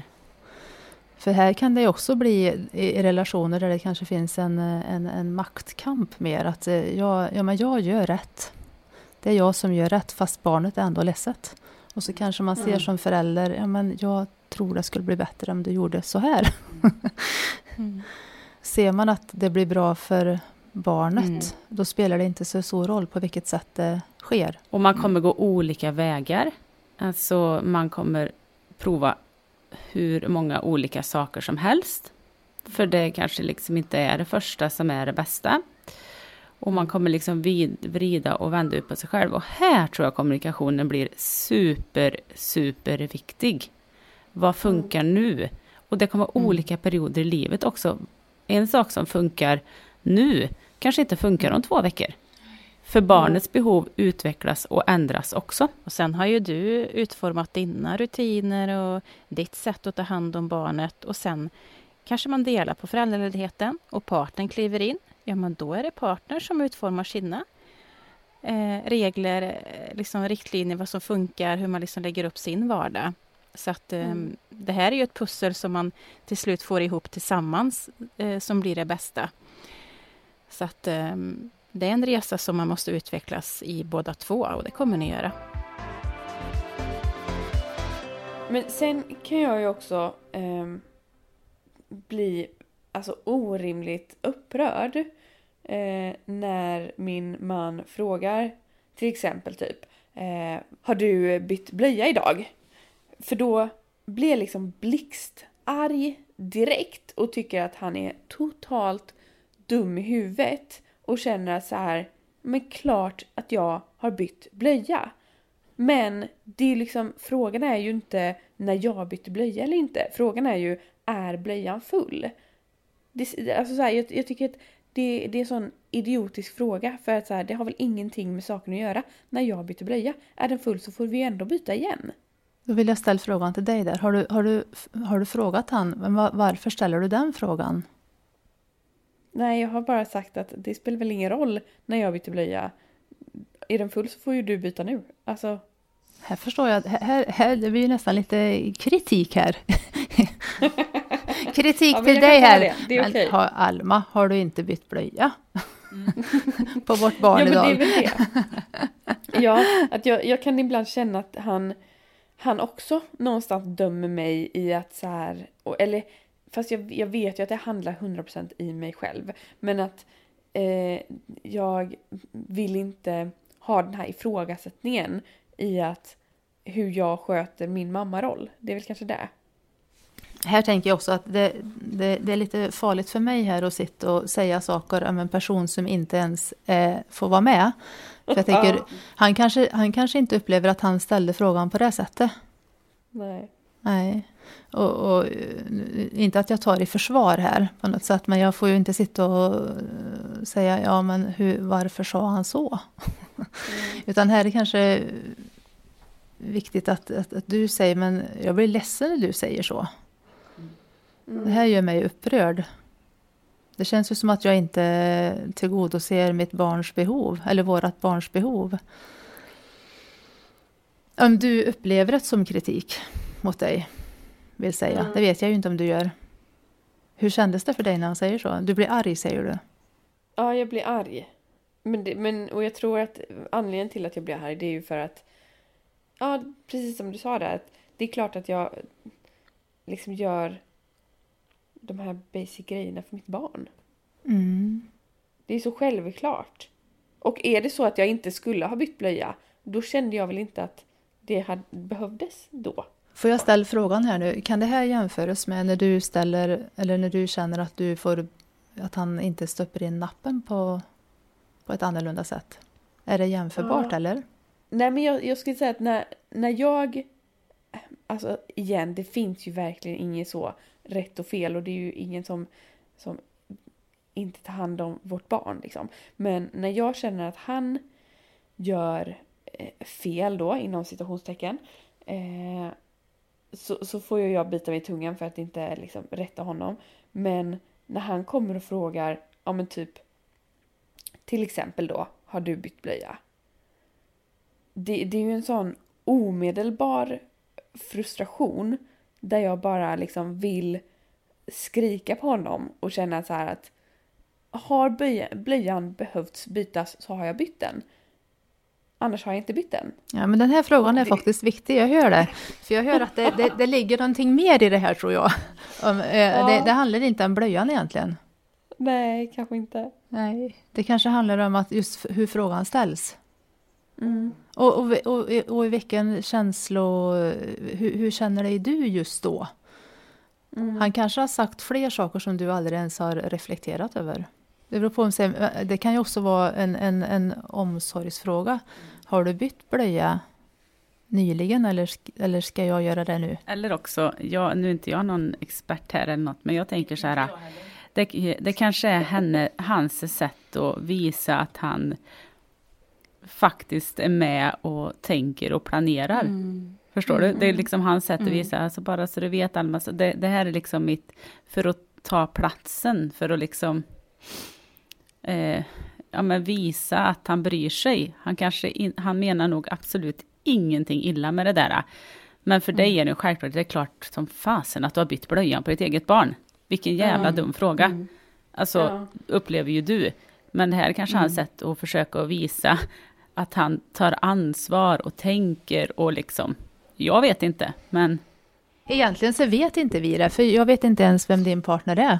För här kan det också bli i relationer där det kanske finns en, en, en maktkamp mer. Att jag, ja, men jag gör rätt. Det är jag som gör rätt fast barnet är ändå ledset. Och så kanske man ser mm. som förälder, ja men jag tror det skulle bli bättre om du gjorde så här. mm. Ser man att det blir bra för barnet, mm. då spelar det inte så stor roll på vilket sätt det sker. Och man kommer gå olika vägar. Alltså man kommer prova hur många olika saker som helst. För det kanske liksom inte är det första som är det bästa. Och man kommer liksom vid, vrida och vända upp på sig själv. Och här tror jag kommunikationen blir super, super viktig. Vad funkar nu? Och det kommer mm. olika perioder i livet också. En sak som funkar nu kanske inte funkar om två veckor. För barnets behov utvecklas och ändras också. Och sen har ju du utformat dina rutiner och ditt sätt att ta hand om barnet. Och sen kanske man delar på föräldraledigheten och partnern kliver in. Ja, men då är det partner som utformar sina eh, regler, liksom riktlinjer, vad som funkar, hur man liksom lägger upp sin vardag. Så att eh, mm. det här är ju ett pussel som man till slut får ihop tillsammans eh, som blir det bästa. Så att eh, det är en resa som man måste utvecklas i båda två och det kommer ni göra. Men sen kan jag ju också eh, bli alltså orimligt upprörd eh, när min man frågar till exempel typ eh, har du bytt blöja idag? För då blir jag liksom blixtarg direkt och tycker att han är totalt dum i huvudet och känner så här, men klart att jag har bytt blöja. Men det är liksom, frågan är ju inte när jag bytte blöja eller inte. Frågan är ju, är blöjan full? Det, alltså så här, jag, jag tycker att det, det är en sån idiotisk fråga. För att så här, det har väl ingenting med saken att göra. När jag byter blöja, är den full så får vi ändå byta igen. Då vill jag ställa frågan till dig där. Har du, har du, har du frågat han, men var, varför ställer du den frågan? Nej, jag har bara sagt att det spelar väl ingen roll när jag byter blöja. Är den full så får ju du byta nu. Alltså... Här förstår jag, här, här det blir ju nästan lite kritik här. Kritik ja, till dig här. Det. Det är okej. Har, Alma, har du inte bytt blöja? Mm. På vårt barn ja, idag. Men det är väl det. Ja, att jag, jag kan ibland känna att han, han också någonstans dömer mig i att så här, och, eller fast jag, jag vet ju att det handlar hundra procent i mig själv. Men att eh, jag vill inte ha den här ifrågasättningen i att hur jag sköter min mammaroll. Det är väl kanske det. Här tänker jag också att det, det, det är lite farligt för mig här att sitta och säga saker om en person som inte ens eh, får vara med. För jag tänker, han kanske, han kanske inte upplever att han ställde frågan på det sättet. Nej. Nej. Och, och inte att jag tar i försvar här på något sätt, men jag får ju inte sitta och säga, ja men hur, varför sa han så? Mm. Utan här är det kanske viktigt att, att, att du säger, men jag blir ledsen när du säger så. Mm. Det här gör mig upprörd. Det känns ju som att jag inte tillgodoser mitt barns behov, eller vårat barns behov. Om du upplever det som kritik mot dig, vill säga. Mm. Det vet jag ju inte om du gör. Hur kändes det för dig när han säger så? Du blir arg, säger du. Ja, jag blir arg. Men, det, men och jag tror att anledningen till att jag blir arg, det är ju för att, ja, precis som du sa där, att det är klart att jag liksom gör de här basic grejerna för mitt barn. Mm. Det är så självklart. Och är det så att jag inte skulle ha bytt blöja, då kände jag väl inte att det hade, behövdes då. Får jag ställa frågan här nu? Kan det här jämföras med när du ställer, eller när du känner att du får, att han inte stoppar in nappen på, på ett annorlunda sätt? Är det jämförbart ja. Eller? Nej, men jag, jag skulle säga att när, när jag, alltså igen, det finns ju verkligen inget så rätt och fel, och det är ju ingen som, som inte tar hand om vårt barn liksom. Men när jag känner att han gör eh, fel då, inom citationstecken, eh, så, så får ju jag bita mig i tungan för att inte liksom rätta honom. Men när han kommer och frågar, ja men typ, till exempel då, har du bytt blöja? Det, det är ju en sån omedelbar frustration där jag bara liksom vill skrika på honom och känna så här att har blöjan, blöjan behövts bytas så har jag bytt den. Annars har jag inte bytt den. Ja, men den här frågan är det... faktiskt viktig, jag hör det. För jag hör att det, det, det ligger någonting mer i det här, tror jag. Om, eh, ja. det, det handlar inte om blöjan egentligen. Nej, kanske inte. Nej, det kanske handlar om att just hur frågan ställs. Mm. Och, och, och, och i vilken känslo, hur, hur känner dig du just då? Mm. Han kanske har sagt fler saker som du aldrig ens har reflekterat över. Det beror på om det kan ju också vara en, en, en omsorgsfråga. Har du bytt blöja nyligen eller, eller ska jag göra det nu? Eller också, jag, nu är inte jag någon expert här eller något, men jag tänker så här, det, det kanske är henne, hans sätt att visa att han faktiskt är med och tänker och planerar. Mm. Förstår mm. du? Det är liksom hans sätt att visa, alltså bara så du vet Alma, så det, det här är liksom mitt, för att ta platsen, för att liksom eh, ja, men visa att han bryr sig. Han kanske in, han menar nog absolut ingenting illa med det där. Men för mm. dig är det självklart, det är klart som fasen att du har bytt blöjan på ditt eget barn. Vilken jävla mm. dum fråga. Mm. Alltså, ja. Upplever ju du. Men det här är kanske mm. hans sätt att försöka visa att han tar ansvar och tänker och liksom, jag vet inte, men... Egentligen så vet inte vi det, för jag vet inte ens vem din partner är.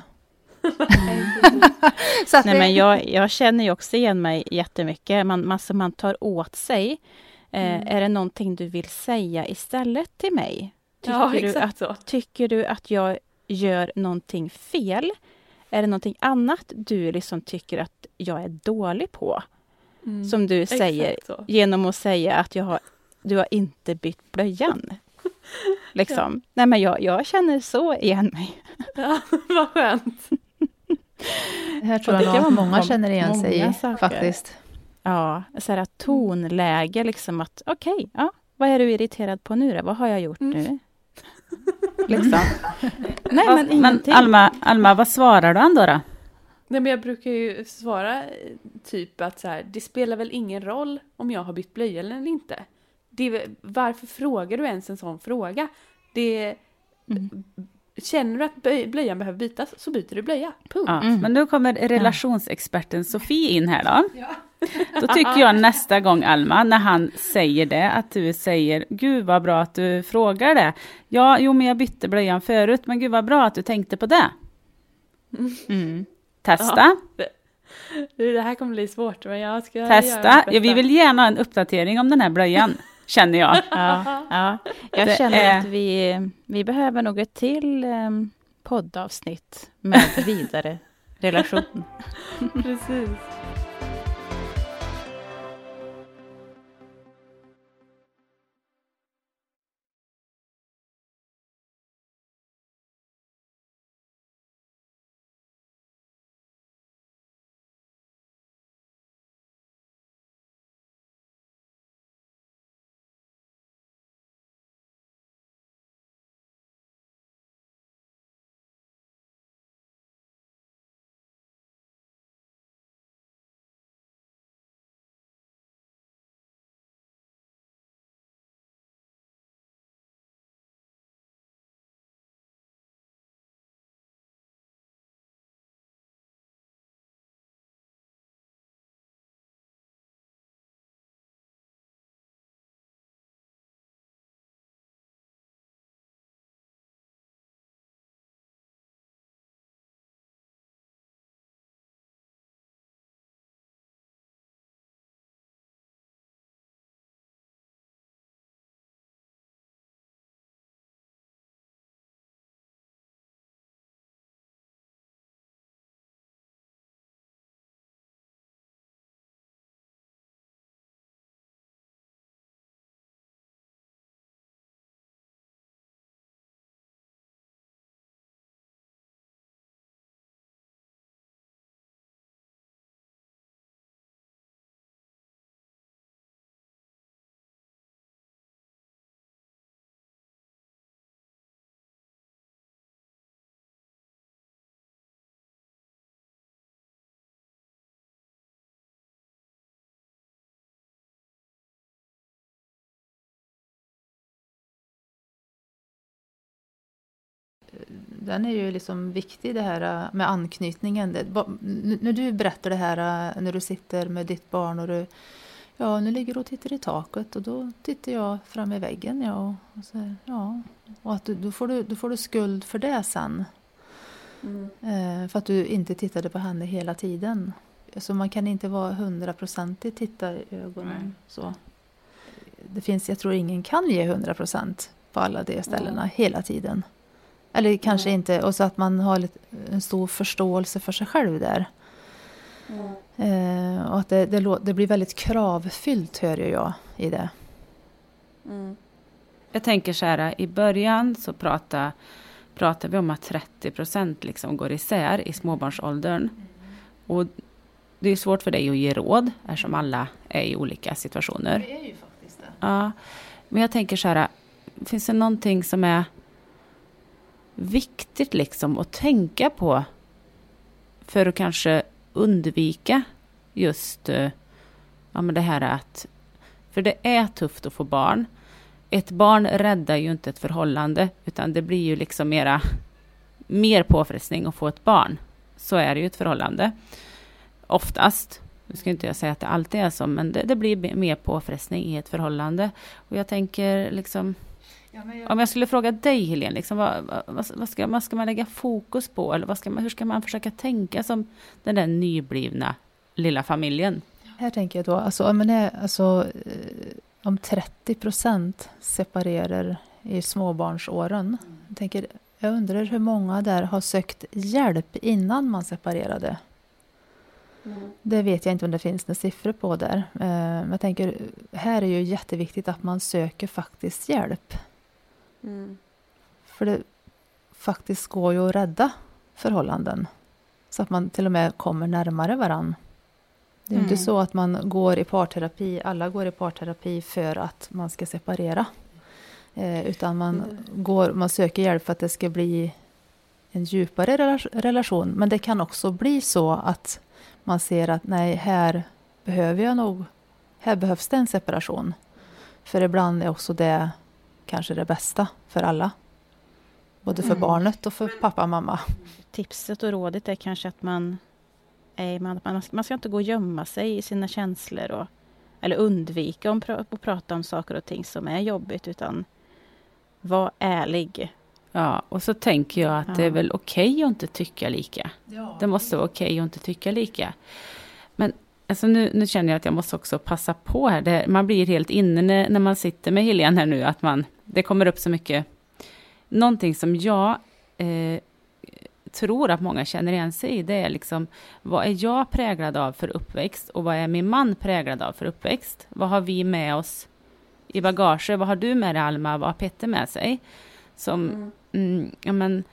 Så att Nej, det... men jag, jag känner ju också igen mig jättemycket. Man, man, man tar åt sig. Eh, mm. Är det någonting du vill säga istället till mig? Tycker, ja, du att, så. tycker du att jag gör någonting fel? Är det någonting annat du liksom tycker att jag är dålig på? Mm. Som du säger genom att säga att jag har, du har inte bytt blöjan. Liksom. Ja. Nej, men jag, jag känner så igen mig. Ja, vad skönt. Här tror jag att många känner igen sig i, faktiskt. Ja, så här tonläge liksom att okej, okay, ja, vad är du irriterad på nu då? Vad har jag gjort mm. nu? Liksom. Nej, men ingenting. Men Alma, Alma, vad svarar du ändå då? Nej, men jag brukar ju svara typ att så här, det spelar väl ingen roll om jag har bytt blöja eller inte. Det, varför frågar du ens en sån fråga? Det, mm. Känner du att blöjan behöver bytas så byter du blöja. Punkt. Ja, mm. Men nu kommer relationsexperten Sofie in här då. Ja. Då tycker jag nästa gång Alma, när han säger det, att du säger, gud vad bra att du frågar det. Ja, jo men jag bytte blöjan förut, men gud vad bra att du tänkte på det. Mm. Testa. Ja, det, det här kommer bli svårt, men jag ska Testa. Ja, vi vill gärna ha en uppdatering om den här blöjan, känner jag. Ja, ja. Jag det känner är... att vi, vi behöver nog ett till um, poddavsnitt med vidare relation. Precis. Den är ju liksom viktig, det här med anknytningen. Det, när du berättar det här, när du sitter med ditt barn och du, ja, nu ligger du och tittar i taket och då tittar jag fram i väggen. Ja, och, så, ja, och att du, då, får du, då får du skuld för det sen. Mm. Eh, för att du inte tittade på henne hela tiden. Så man kan inte vara hundraprocentigt titta i ögonen. Mm. Så. det finns, jag tror ingen kan ge hundra procent på alla de ställena mm. hela tiden. Eller kanske mm. inte, och så att man har lite, en stor förståelse för sig själv där. Mm. Eh, och att det, det, det blir väldigt kravfyllt, hör jag i det. Mm. Jag tänker så här, i början så pratar, pratar vi om att trettio procent liksom går isär i småbarnsåldern. Mm. Och det är svårt för dig att ge råd, eftersom alla är i olika situationer. Det är ju faktiskt det. Ja, men jag tänker så här, finns det någonting som är viktigt liksom att tänka på för att kanske undvika just ja, men det här att, för det är tufft att få barn. Ett barn räddar ju inte ett förhållande, utan det blir ju liksom mera, mer påfrestning att få ett barn. Så är det ju ett förhållande. Oftast. Nu ska inte jag säga att det alltid är så, men det, det blir mer påfrestning i ett förhållande. Och jag tänker liksom, ja, jag... om jag skulle fråga dig, Helene, liksom, vad, vad, vad, ska, vad ska man lägga fokus på? Eller vad ska man, hur ska man försöka tänka som den där nyblivna lilla familjen? Här tänker jag då, alltså, men det, alltså, om trettio procent separerar i småbarnsåren. Mm. Jag, tänker, jag undrar hur många där har sökt hjälp innan man separerade. Mm. Det vet jag inte om det finns några siffror på där. Men jag tänker, här är ju jätteviktigt att man söker faktiskt hjälp. Mm. För det faktiskt går ju att rädda förhållanden. Så att man till och med kommer närmare varann. Det är mm. inte så att man går i parterapi, alla går i parterapi för att man ska separera. Eh, utan man, mm. går, man söker hjälp för att det ska bli en djupare relation. Men det kan också bli så att man ser att nej, här behöver jag nog, här behövs det en separation. För ibland är också det kanske det bästa för alla. Både för mm. barnet och för pappa och mamma. Tipset och rådet är kanske att man, är, man, man, man ska inte gå och gömma sig i sina känslor. Och, eller undvika att pra, prata om saker och ting som är jobbigt. Utan var ärlig. Ja, och så tänker jag att ja. det är väl okej okay att inte tycka lika. Ja. Det måste vara okej okay att inte tycka lika. Men alltså nu, nu känner jag att jag måste också passa på här. Det, man blir helt inne när, när man sitter med Helene här nu. Att man, det kommer upp så mycket. Någonting som jag eh, tror att många känner igen sig i. Det är liksom, vad är jag präglad av för uppväxt? Och vad är min man präglad av för uppväxt? Vad har vi med oss i bagage? Vad har du med dig, Alma? Vad har Petter med sig? Som, mm. Mm, ja, men,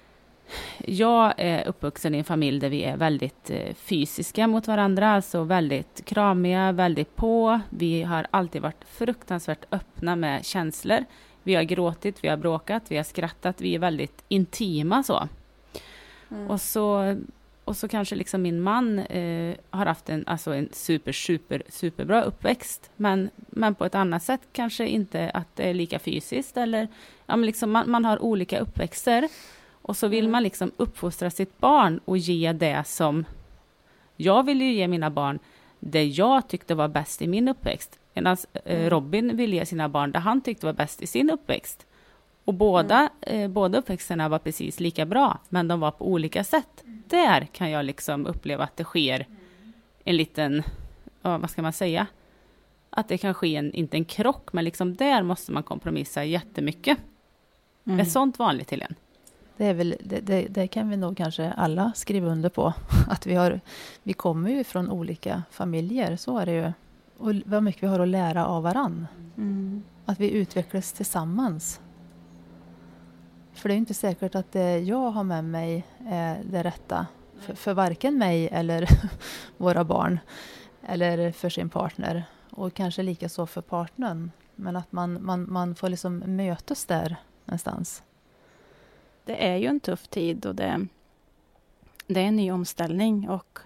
jag är uppvuxen i en familj där vi är väldigt eh, fysiska mot varandra. Alltså väldigt kramiga, väldigt på. Vi har alltid varit fruktansvärt öppna med känslor. Vi har gråtit, vi har bråkat, vi har skrattat. Vi är väldigt intima så. Mm. Och så... Och så kanske liksom min man eh, har haft en, alltså en super, super, superbra uppväxt. Men, men på ett annat sätt kanske inte att det är lika fysiskt. Eller, ja, men liksom man, man har olika uppväxter. Och så vill man liksom uppfostra sitt barn och ge det som... Jag vill ju ge mina barn det jag tyckte var bäst i min uppväxt. Medan eh, Robin vill ge sina barn det han tyckte var bäst i sin uppväxt. Och båda, mm. eh, båda uppväxterna var precis lika bra. Men de var på olika sätt. Där kan jag liksom uppleva att det sker en liten, ja, vad ska man säga? Att det kan ske en, inte en krock, men liksom där måste man kompromissa jättemycket. Mm. Är sånt vanligt till en? Det, är väl, det, det, det kan vi nog kanske alla skriva under på. Att vi, har, vi kommer ju från olika familjer, så är det ju. Och vad mycket vi har att lära av varann. Mm. Att vi utvecklas tillsammans. För det är inte säkert att det jag har med mig är det rätta för, för varken mig eller våra barn eller för sin partner. Och kanske lika så för partnern. Men att man, man, man får liksom mötas där någonstans. Det är ju en tuff tid och det, det är en ny omställning. Och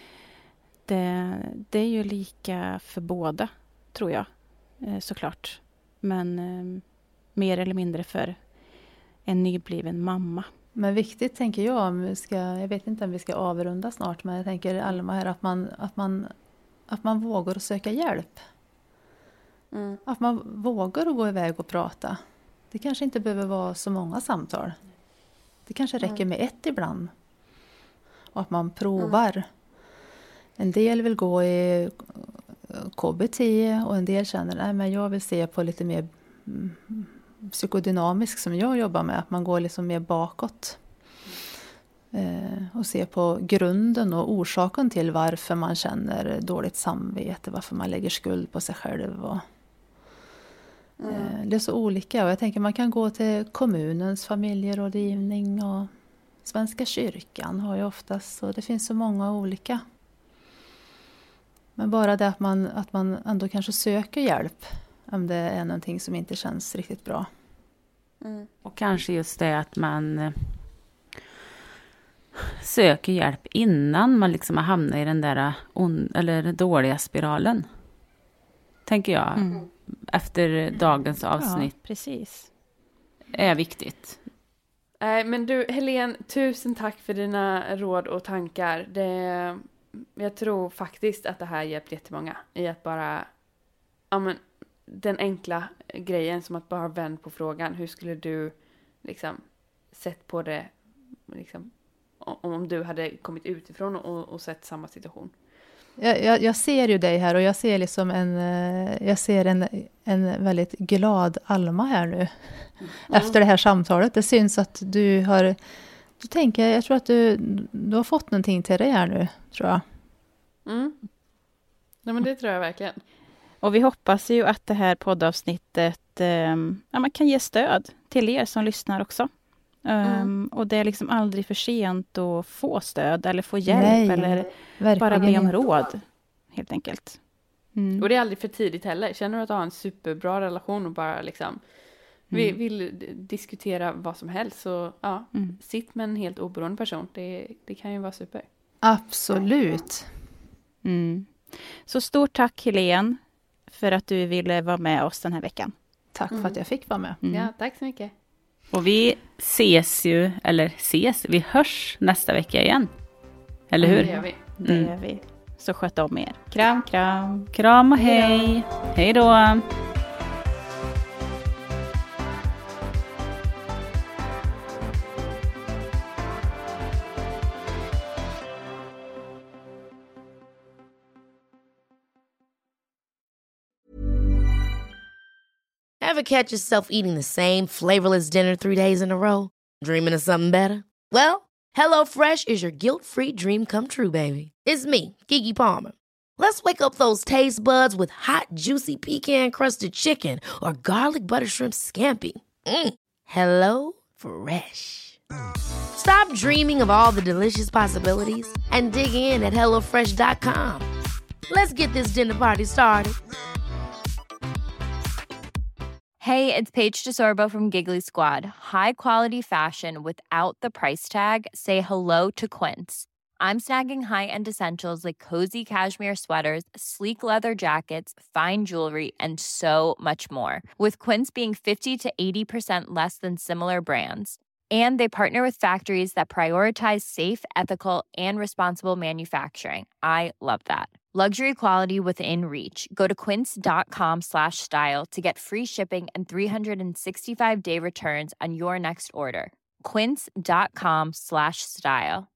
det, det är ju lika för båda, tror jag, såklart. Men eh, mer eller mindre för en nybliven mamma. Men viktigt tänker jag, om vi ska, jag vet inte om vi ska avrunda snart, men jag tänker Alma här att man, att man, att man vågar söka hjälp. Mm. Att man vågar att gå iväg och prata. Det kanske inte behöver vara så många samtal. Det kanske räcker med ett ibland. Och att man provar. Mm. En del vill gå i K B T och en del känner att jag vill se på lite mer psykodynamisk som jag jobbar med. Att man går liksom mer bakåt. Eh, och ser på grunden och orsaken till varför man känner dåligt samvete. Varför man lägger skuld på sig själv. Och, mm. eh, det är så olika. Och jag tänker man kan gå till kommunens familjerådgivning. Och Svenska kyrkan har ju oftast. Och det finns så många olika. Men bara det att man, att man ändå kanske söker hjälp. Om det är någonting som inte känns riktigt bra. Mm. Och kanske just det att man söker hjälp innan man liksom har hamnat i den där on, eller dåliga spiralen. Tänker jag. Mm. Efter dagens avsnitt. Ja, precis. Är viktigt. Nej, äh, men du Helene, tusen tack för dina råd och tankar. Det, jag tror faktiskt att det här hjälpt jättemånga i att bara, ja men, den enkla grejen som att bara vända på frågan. Hur skulle du liksom sett på det liksom, om du hade kommit utifrån och, och sett samma situation? Jag, jag, jag ser ju dig här och jag ser liksom en, jag ser en, en väldigt glad Alma här nu. Mm. Efter det här samtalet. Det syns att du har, du tänker, jag tror att du, du har fått någonting till dig här nu, tror jag. Mm. Nej, men det tror jag verkligen. Och vi hoppas ju att det här poddavsnittet eh, ja, man kan ge stöd till er som lyssnar också. Mm. Um, och det är liksom aldrig för sent att få stöd eller få hjälp. Nej, eller bara be om råd, helt enkelt. Mm. Och det är aldrig för tidigt heller. Känner du att du har en superbra relation och bara liksom mm. vill, vill diskutera vad som helst, så ja, mm. sitt med en helt oberoende person. Det, det kan ju vara super. Absolut. Mm. Så stort tack Helene för att du ville vara med oss den här veckan. Tack mm. för att jag fick vara med. Mm. Ja, tack så mycket. Och vi ses ju, eller ses, vi hörs nästa vecka igen. Eller hur? Det gör vi. Det mm. gör vi. Så sköt om er. Kram, kram. Kram och hej. Hej då. Ever catch yourself eating the same flavorless dinner three days in a row? Dreaming of something better? Well, HelloFresh is your guilt-free dream come true, baby. It's me, Keke Palmer. Let's wake up those taste buds with hot, juicy pecan-crusted chicken or garlic butter shrimp scampi. Mm. Hello Fresh. Stop dreaming of all the delicious possibilities and dig in at hello fresh dot com. Let's get this dinner party started. Hey, it's Paige DeSorbo from Giggly Squad. High quality fashion without the price tag. Say hello to Quince. I'm snagging high-end essentials like cozy cashmere sweaters, sleek leather jackets, fine jewelry, and so much more. With Quince being fifty to eighty percent less than similar brands. And they partner with factories that prioritize safe, ethical, and responsible manufacturing. I love that. Luxury quality within reach. Go to quince.com slash style to get free shipping and three sixty-five day returns on your next order. Quince.com slash style.